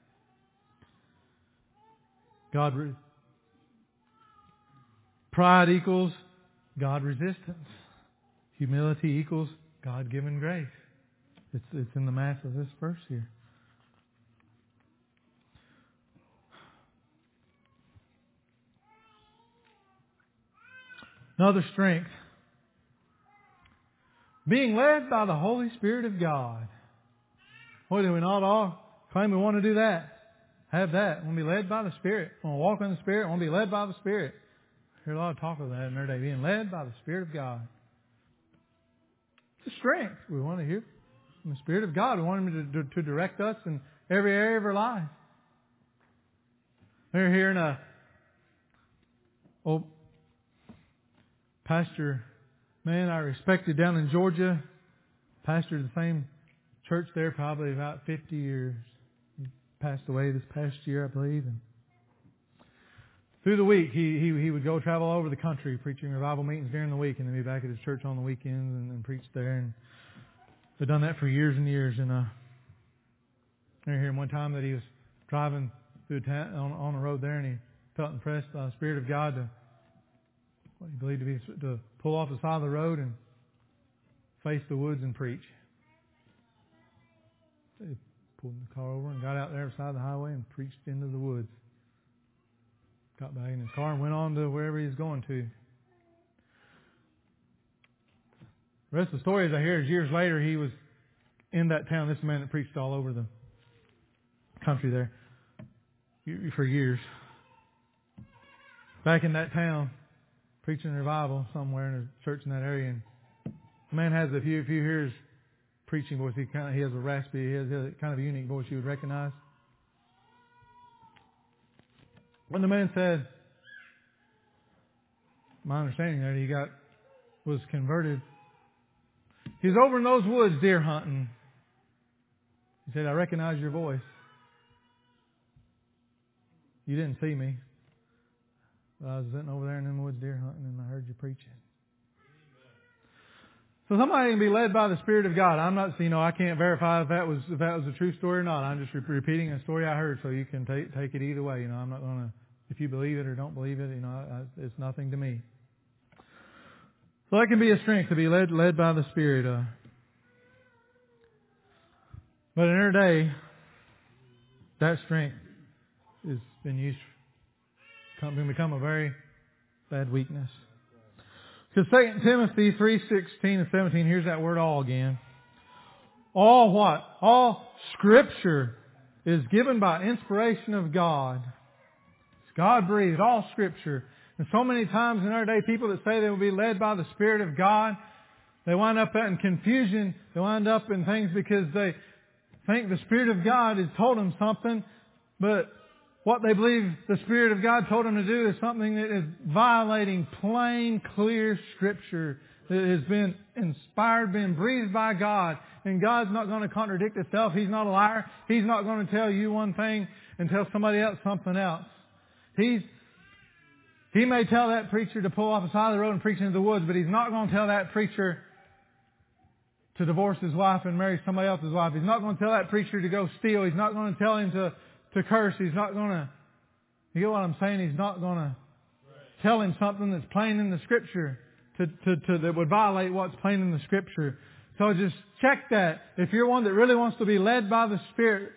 Pride equals God resistance. Humility equals God given grace. It's in the math of this verse here. Another strength. Being led by the Holy Spirit of God. Boy, do we not all claim we want to do that? Have that. We want to be led by the Spirit. We want to walk in the Spirit. We want to be led by the Spirit. I hear a lot of talk of that in our day. Being led by the Spirit of God. It's a strength. We want to hear from the Spirit of God. We want Him to direct us in every area of our life. We're hearing a pastor, man I respected down in Georgia, pastored the same church there probably about 50 years. He passed away this past year, I believe. And through the week, he would go travel all over the country preaching revival meetings during the week and then be back at his church on the weekends and preach there. And they've done that for years and years. And I remember hearing one time that he was driving through town on the road there, and he felt impressed by the Spirit of God to what he believed to pull off the side of the road and face the woods and preach. So he pulled the car over and got out there beside the highway and preached into the woods. Got back in his car and went on to wherever he was going to. The rest of the story, as I hear, is years later he was in that town. This man that preached all over the country there for years. Back in that town, preaching revival somewhere in a church in that area. And the man has, if you hear his preaching voice, he has a raspy, he has a kind of a unique voice you would recognize. When the man said, my understanding that he was converted, he was over in those woods deer hunting. He said, I recognize your voice. You didn't see me. But I was sitting over there in them woods deer hunting and I heard you preaching. So somebody can be led by the Spirit of God. I'm not, I can't verify if that was a true story or not. I'm just repeating a story I heard, so you can take it either way. I'm not going to, if you believe it or don't believe it, it's nothing to me. So that can be a strength to be led by the Spirit. But in our day, that strength has been used, can become a very bad weakness. Because 2 Timothy 3:16 and 17, here's that word all again. All what? All Scripture is given by inspiration of God. It's God breathed, all Scripture. And so many times in our day, people that say they will be led by the Spirit of God, they wind up in confusion. They wind up in things because they think the Spirit of God has told them something, but what they believe the Spirit of God told them to do is something that is violating plain, clear Scripture that has been inspired, been breathed by God. And God's not going to contradict Himself. He's not a liar. He's not going to tell you one thing and tell somebody else something else. He may tell that preacher to pull off the side of the road and preach into the woods, but He's not going to tell that preacher to divorce his wife and marry somebody else's wife. He's not going to tell that preacher to go steal. He's not going to tell him to curse. He's not going to, you get what I'm saying? He's not going to tell him something that's plain in the Scripture that would violate what's plain in the Scripture. So just check that. If you're one that really wants to be led by the Spirit,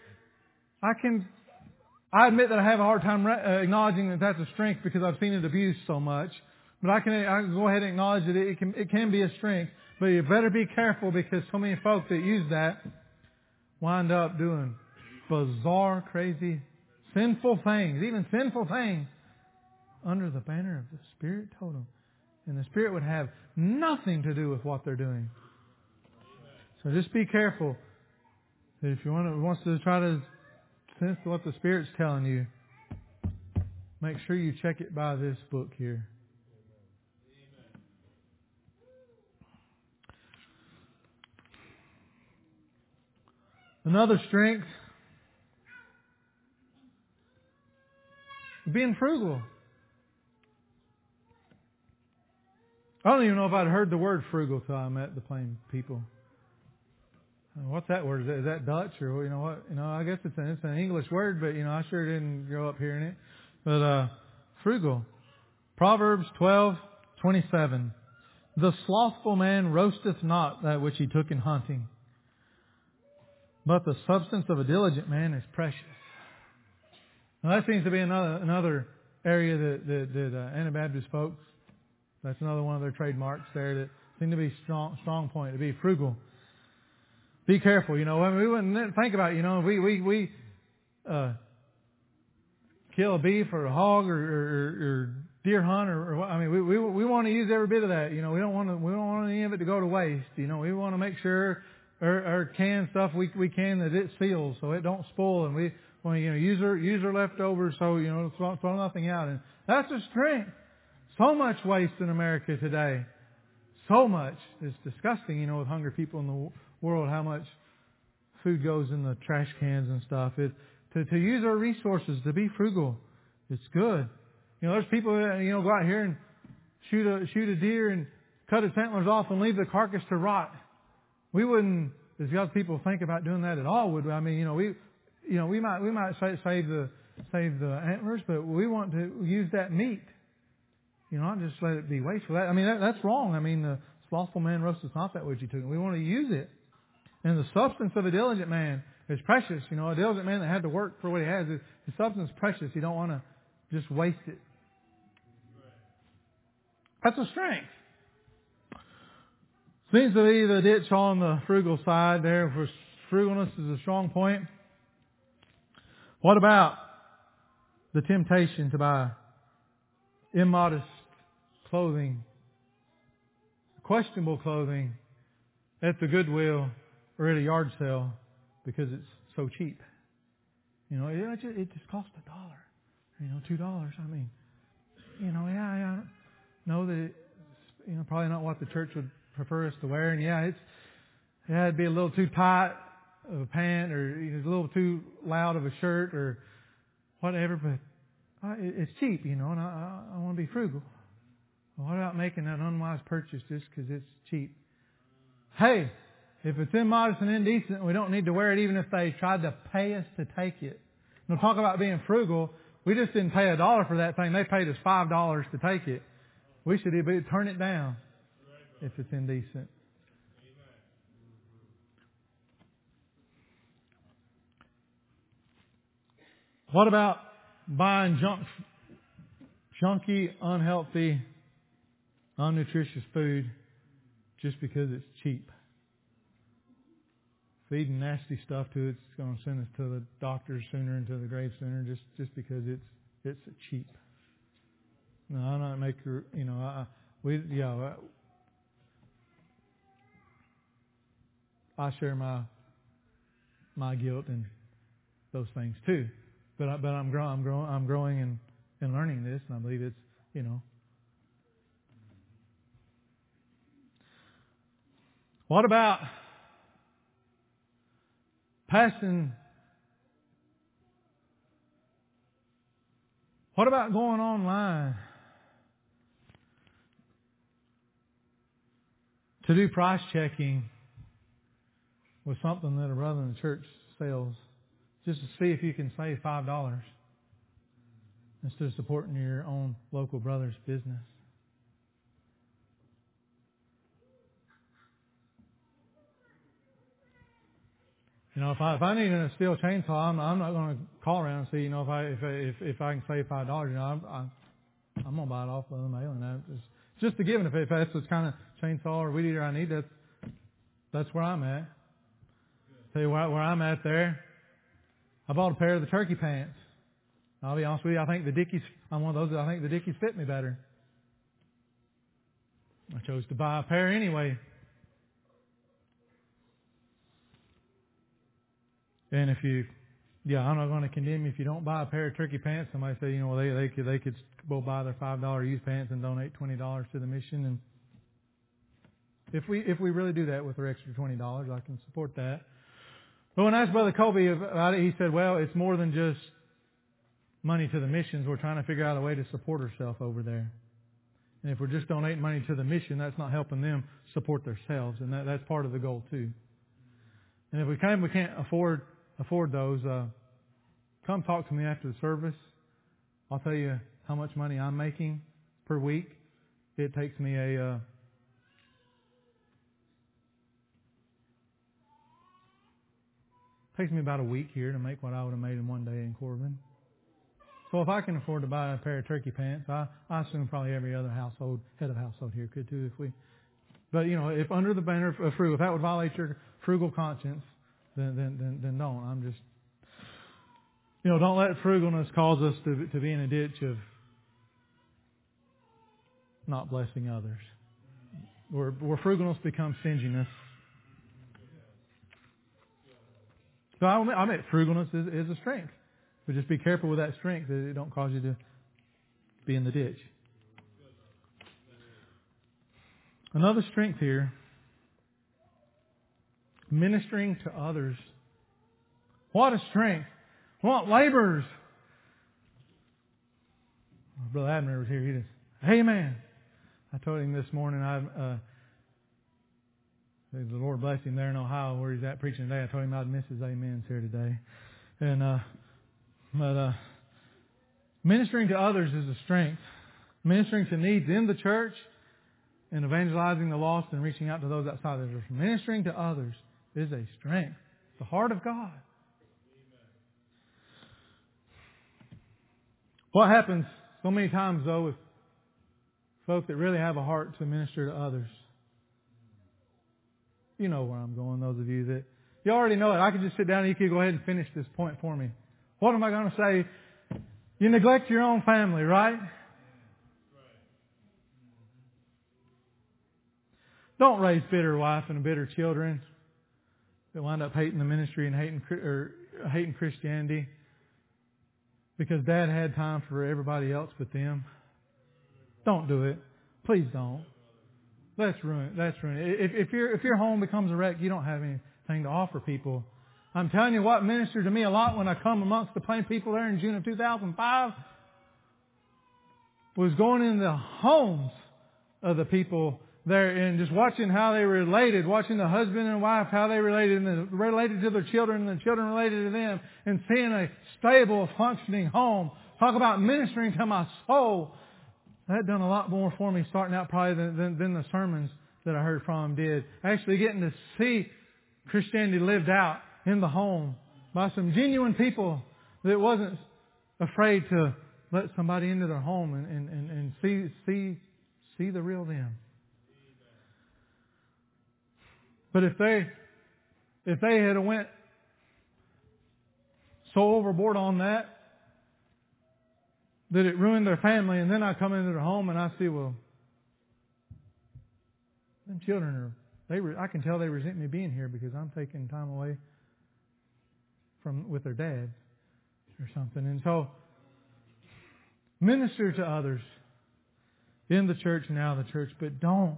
I admit that I have a hard time acknowledging that that's a strength because I've seen it abused so much. But I can go ahead and acknowledge that it can be a strength. But you better be careful because so many folks that use that wind up doing bizarre, crazy, sinful things, even sinful things, under the banner of the Spirit told them. And the Spirit would have nothing to do with what they're doing. So just be careful. If you wants to try to sense what the Spirit's telling you, make sure you check it by this book here. Another strength, being frugal. I don't even know if I'd heard the word frugal till I met the Plain people. What's that word? Is that Dutch or what? I guess it's an English word, but I sure didn't grow up hearing it. But frugal. Proverbs 12:27. The slothful man roasteth not that which he took in hunting, but the substance of a diligent man is precious. Now that seems to be another area that Anabaptist folks, that's another one of their trademarks there that seem to be strong point, to be frugal. Be careful, I mean, we wouldn't think about, we kill a beef or a hog or deer hunt we want to use every bit of that. We don't want any of it to go to waste. We want to make sure our canned stuff we can that it seals so it don't spoil, and we want to use our leftovers so throw nothing out. And that's a strength. So much waste in America today. So much. It's disgusting, with hungry people in the world, how much food goes in the trash cans and stuff. To use our resources, to be frugal, it's good. There's people that, go out here and shoot a deer and cut its antlers off and leave the carcass to rot. We wouldn't, as God's people, think about doing that at all, would we? I mean, we might save the antlers, but we want to use that meat. Not just let it be wasteful. That's wrong. The slothful man roasteth not that which he took. We want to use it. And the substance of a diligent man is precious. A diligent man that had to work for what he has, his substance is precious. You don't want to just waste it. That's a strength. Seems to be the ditch on the frugal side there. For frugalness is a strong point. What about the temptation to buy immodest clothing, questionable clothing at the Goodwill or at a yard sale because it's so cheap? It just costs $1. $2. I know that it's, probably not what the church would prefer us to wear. And it'd be a little too tight of a pant or a little too loud of a shirt or whatever, but it's cheap, and I want to be frugal. What about making that unwise purchase just because it's cheap? Hey, if it's immodest and indecent, we don't need to wear it even if they tried to pay us to take it. Talk about being frugal. We just didn't pay $1 for that thing. They paid us $5 to take it. We should turn it down if it's indecent. What about buying junky, unhealthy, unnutritious food just because it's cheap? Feeding nasty stuff to it's going to send us to the doctor sooner and to the grave sooner just because it's cheap. No, I'm not making, I share my guilt and those things too. But I'm growing and learning this, and I believe it's, What about What about going online to do price checking with something that a brother in the church sells, just to see if you can save $5 instead of supporting your own local brother's business? If I need a steel chainsaw, I'm not going to call around and see, if I can save $5. I'm going to buy it off of the mail, and it's just a given. If that's the kind of chainsaw or weed eater I need, that's where I'm at. Tell you where I'm at there. I bought a pair of the turkey pants. I'll be honest with you, I think the Dickies, I'm one of those that I think the Dickies fit me better. I chose to buy a pair anyway. And I'm not going to condemn you if you don't buy a pair of turkey pants. Somebody say, they could go buy their $5 used pants and donate $20 to the mission. And if we really do that with our extra $20, I can support that. But when I asked Brother Colby about it, he said, well, it's more than just money to the missions. We're trying to figure out a way to support ourselves over there. And if we're just donating money to the mission, that's not helping them support themselves. And that's part of the goal too. And if we can't afford those, come talk to me after the service. I'll tell you how much money I'm making per week. It takes me about a week here to make what I would have made in one day in Corbin. So if I can afford to buy a pair of turkey pants, I assume probably every other head of household here could too. But if under the banner of frugal, if that would violate your frugal conscience, then don't. I'm just, don't let frugalness cause us to be in a ditch of not blessing others, where frugalness becomes stinginess. So I meant frugalness is a strength. But just be careful with that strength that it don't cause you to be in the ditch. Another strength here, ministering to others. What a strength. What laborers. Brother Abner was here. He just, amen. I told him this morning, the Lord bless him there in Ohio where he's at preaching today. I told him I'd miss his amens here today. But ministering to others is a strength. Ministering to needs in the church and evangelizing the lost and reaching out to those outside of the church. Ministering to others is a strength. It's the heart of God. What happens so many times, though, with folk that really have a heart to minister to others? You know where I'm going, those of you that... You already know it. I could just sit down and you could go ahead and finish this point for me. What am I going to say? You neglect your own family, right? Don't raise bitter wife and bitter children that wind up hating the ministry and hating Christianity because Dad had time for everybody else but them. Don't do it. Please don't. That's ruin. If your home becomes a wreck, you don't have anything to offer people. I'm telling you what ministered to me a lot when I come amongst the plain people there in June of 2005 was going in the homes of the people there and just watching how they related, watching the husband and wife, how they related, and they related to their children and the children related to them, and seeing a stable, functioning home. Talk about ministering to my soul. That done a lot more for me starting out probably than the sermons that I heard from him did. Actually getting to see Christianity lived out in the home by some genuine people that wasn't afraid to let somebody into their home and see the real them. But if they had went so overboard on that it ruined their family, and then I come into their home and I see, well, them children I can tell they resent me being here because I'm taking time away with their dad or something. And so, minister to others in the church and out of the church, but don't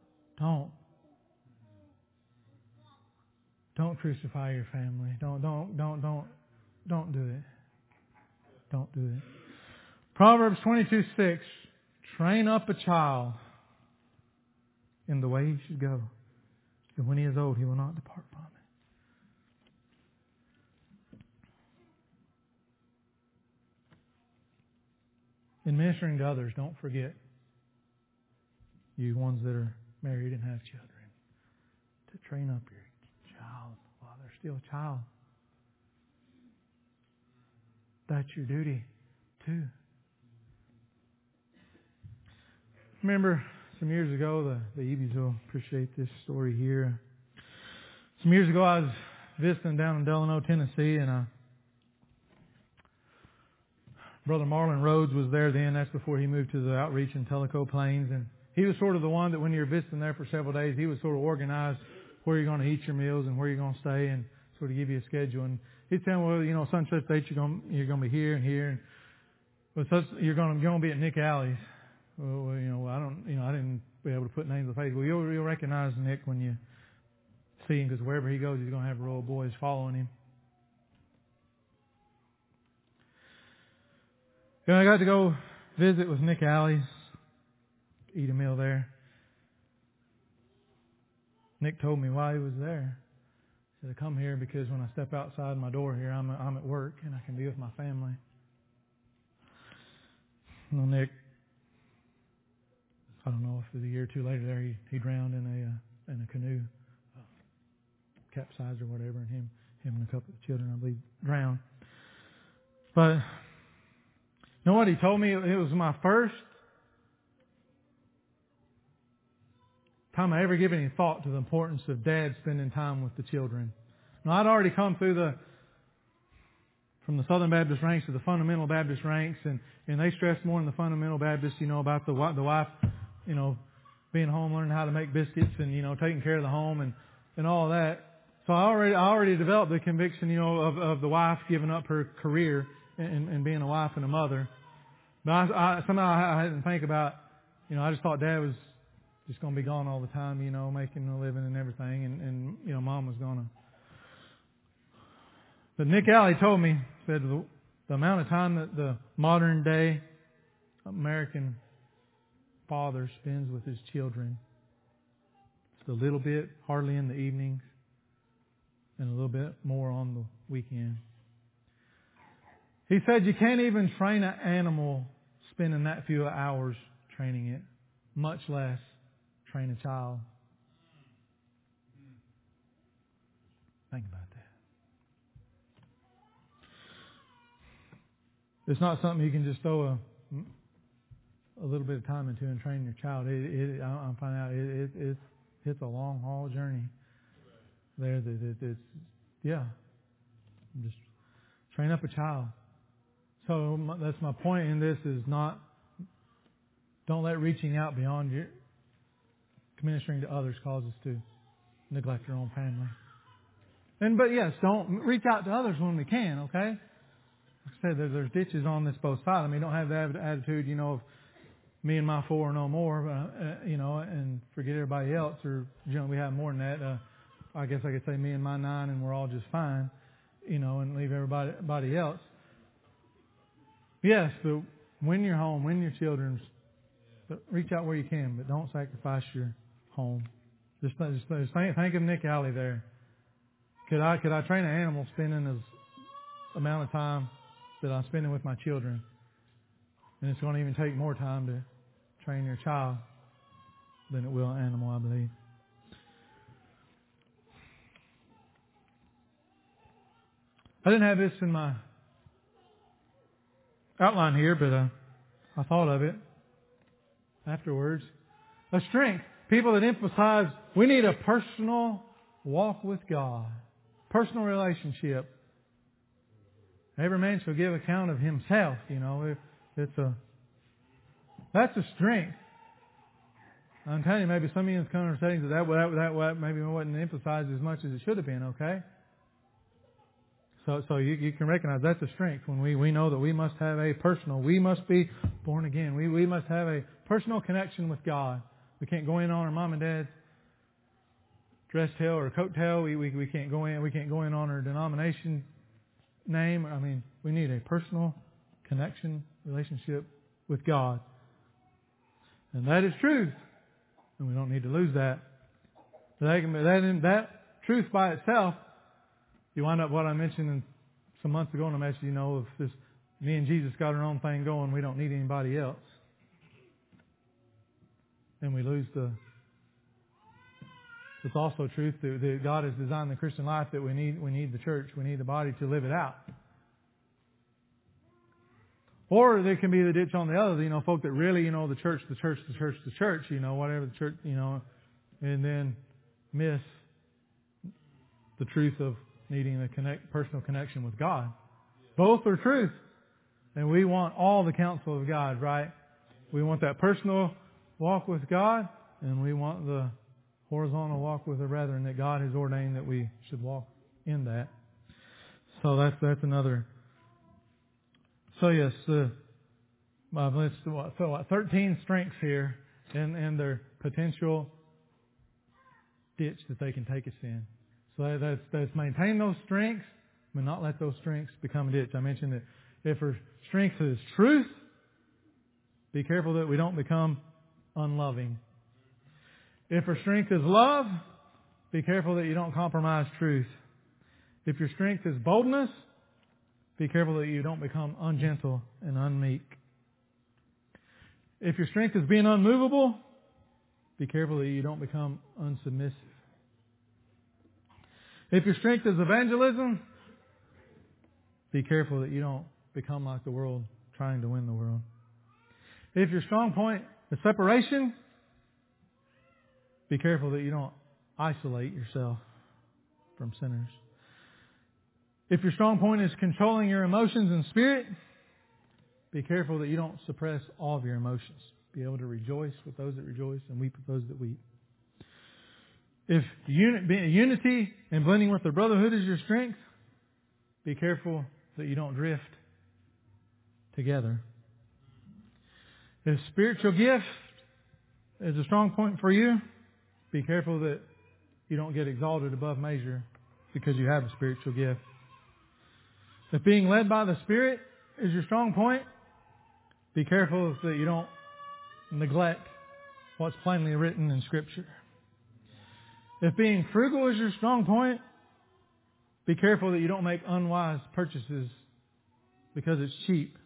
crucify your family. Don't do it. Don't do it. Proverbs 22:6, train up a child in the way he should go, and when he is old, he will not depart from it. In ministering to others, don't forget you ones that are married and have children to train up your child while they're still a child. That's your duty too. Remember some years ago, the Ebies will appreciate this story here. Some years ago, I was visiting down in Delano, Tennessee, and Brother Marlon Rhodes was there then. That's before he moved to the outreach in Tellico Plains. And he was sort of the one that when you're visiting there for several days, he would sort of organize where you're going to eat your meals and where you're going to stay and sort of give you a schedule. And he'd tell me, well, such date you're going to be here and here. And you're going to be at Nick Alley's. Well, I didn't be able to put names on the face. Well, you'll recognize Nick when you see him, because wherever he goes, he's going to have a row of boys following him. And I got to go visit with Nick Alley's, eat a meal there. Nick told me why he was there. He said, I come here because when I step outside my door here, I'm at work and I can be with my family. Well, Nick, I don't know if it was a year or two later there, he drowned in a canoe, capsized or whatever, and him and a couple of children, I believe, drowned. But you know what he told me? It was my first time I ever given any thought to the importance of dad spending time with the children. Now, I'd already come through from the Southern Baptist ranks to the Fundamental Baptist ranks, and they stressed more in the Fundamental Baptist, about the wife, being home, learning how to make biscuits, and taking care of the home and all that. So I already developed the conviction, of the wife giving up her career and being a wife and a mother. But somehow I didn't think about, I just thought Dad was just going to be gone all the time, making a living and everything, and Mom was going to. But Nick Alley told me, said the amount of time that the modern day American father spends with his children, it's a little bit, hardly in the evenings, and a little bit more on the weekend. He said you can't even train an animal spending that few hours training it, much less train a child. Think about that. It's not something you can just throw a little bit of time into and train your child. I'm finding out it's a long haul journey. There, just train up a child. So that's my point in this is not, don't let reaching out beyond your ministering to others cause us to neglect your own family. But yes, don't reach out to others when we can, okay? Like I said, there's ditches on this both sides. I mean, don't have the attitude, of me and my four no more, and forget everybody else, or, we have more than that. I guess I could say me and my 9 and we're all just fine, and leave everybody else. Yes, but when you're home, when your children's, but reach out where you can, but don't sacrifice your home. Just think of Nick Alley there. Could I train an animal spending as amount of time that I'm spending with my children? And it's going to even take more time to train your child than it will an animal, I believe. I didn't have this in my outline here, but I thought of it afterwards. A strength. People that emphasize we need a personal walk with God. Personal relationship. Every man shall give account of himself. That's a strength. I'm telling you, maybe some of you in conversations that maybe wasn't emphasized as much as it should have been. Okay. So you can recognize that's a strength when we know that we must have we must be born again. We must have a personal connection with God. We can't go in on our mom and dad's dress tail or coat tail. We can't go in. We can't go in on our denomination name. I mean, we need a personal connection, relationship with God, and that is truth, and we don't need to lose that. That truth by itself. You wind up what I mentioned some months ago in the message, if this me and Jesus got our own thing going, we don't need anybody else. And we lose it's also truth that God has designed the Christian life that we need the church, we need the body to live it out. Or there can be the ditch on the other, folk that really, the church, whatever the church, and then miss the truth of needing a personal connection with God. Both are truth. And we want all the counsel of God, right? We want that personal walk with God, and we want the horizontal walk with the brethren that God has ordained that we should walk in that. So that's another. So yes, 13 strengths here and their potential ditch that they can take us in. So that's maintain those strengths, but not let those strengths become a ditch. I mentioned that if our strength is truth, be careful that we don't become unloving. If our strength is love, be careful that you don't compromise truth. If your strength is boldness, be careful that you don't become ungentle and unmeek. If your strength is being unmovable, be careful that you don't become unsubmissive. If your strength is evangelism, be careful that you don't become like the world, trying to win the world. If your strong point is separation, be careful that you don't isolate yourself from sinners. If your strong point is controlling your emotions and spirit, be careful that you don't suppress all of your emotions. Be able to rejoice with those that rejoice and weep with those that weep. If unity and blending with the brotherhood is your strength, be careful that you don't drift together. If spiritual gift is a strong point for you, be careful that you don't get exalted above measure because you have a spiritual gift. If being led by the Spirit is your strong point, be careful that you don't neglect what's plainly written in Scripture. If being frugal is your strong point, be careful that you don't make unwise purchases because it's cheap.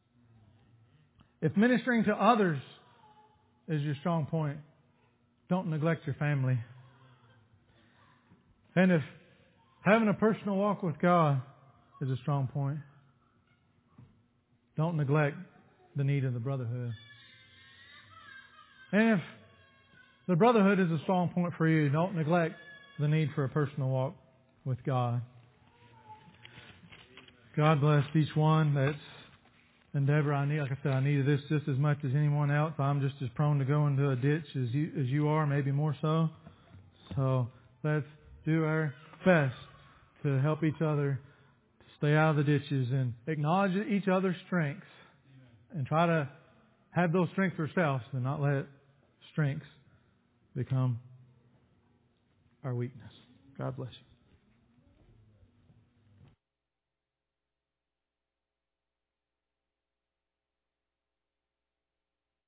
If ministering to others is your strong point, don't neglect your family. And if having a personal walk with God is a strong point, don't neglect the need of the brotherhood. And if the brotherhood is a strong point for you, don't neglect the need for a personal walk with God. God bless each one that's endeavor. Like I said, I needed this just as much as anyone else. I'm just as prone to go into a ditch as you are, maybe more so. So let's do our best to help each other to stay out of the ditches and acknowledge each other's strengths and try to have those strengths ourselves and not let strengths become our weakness. God bless you.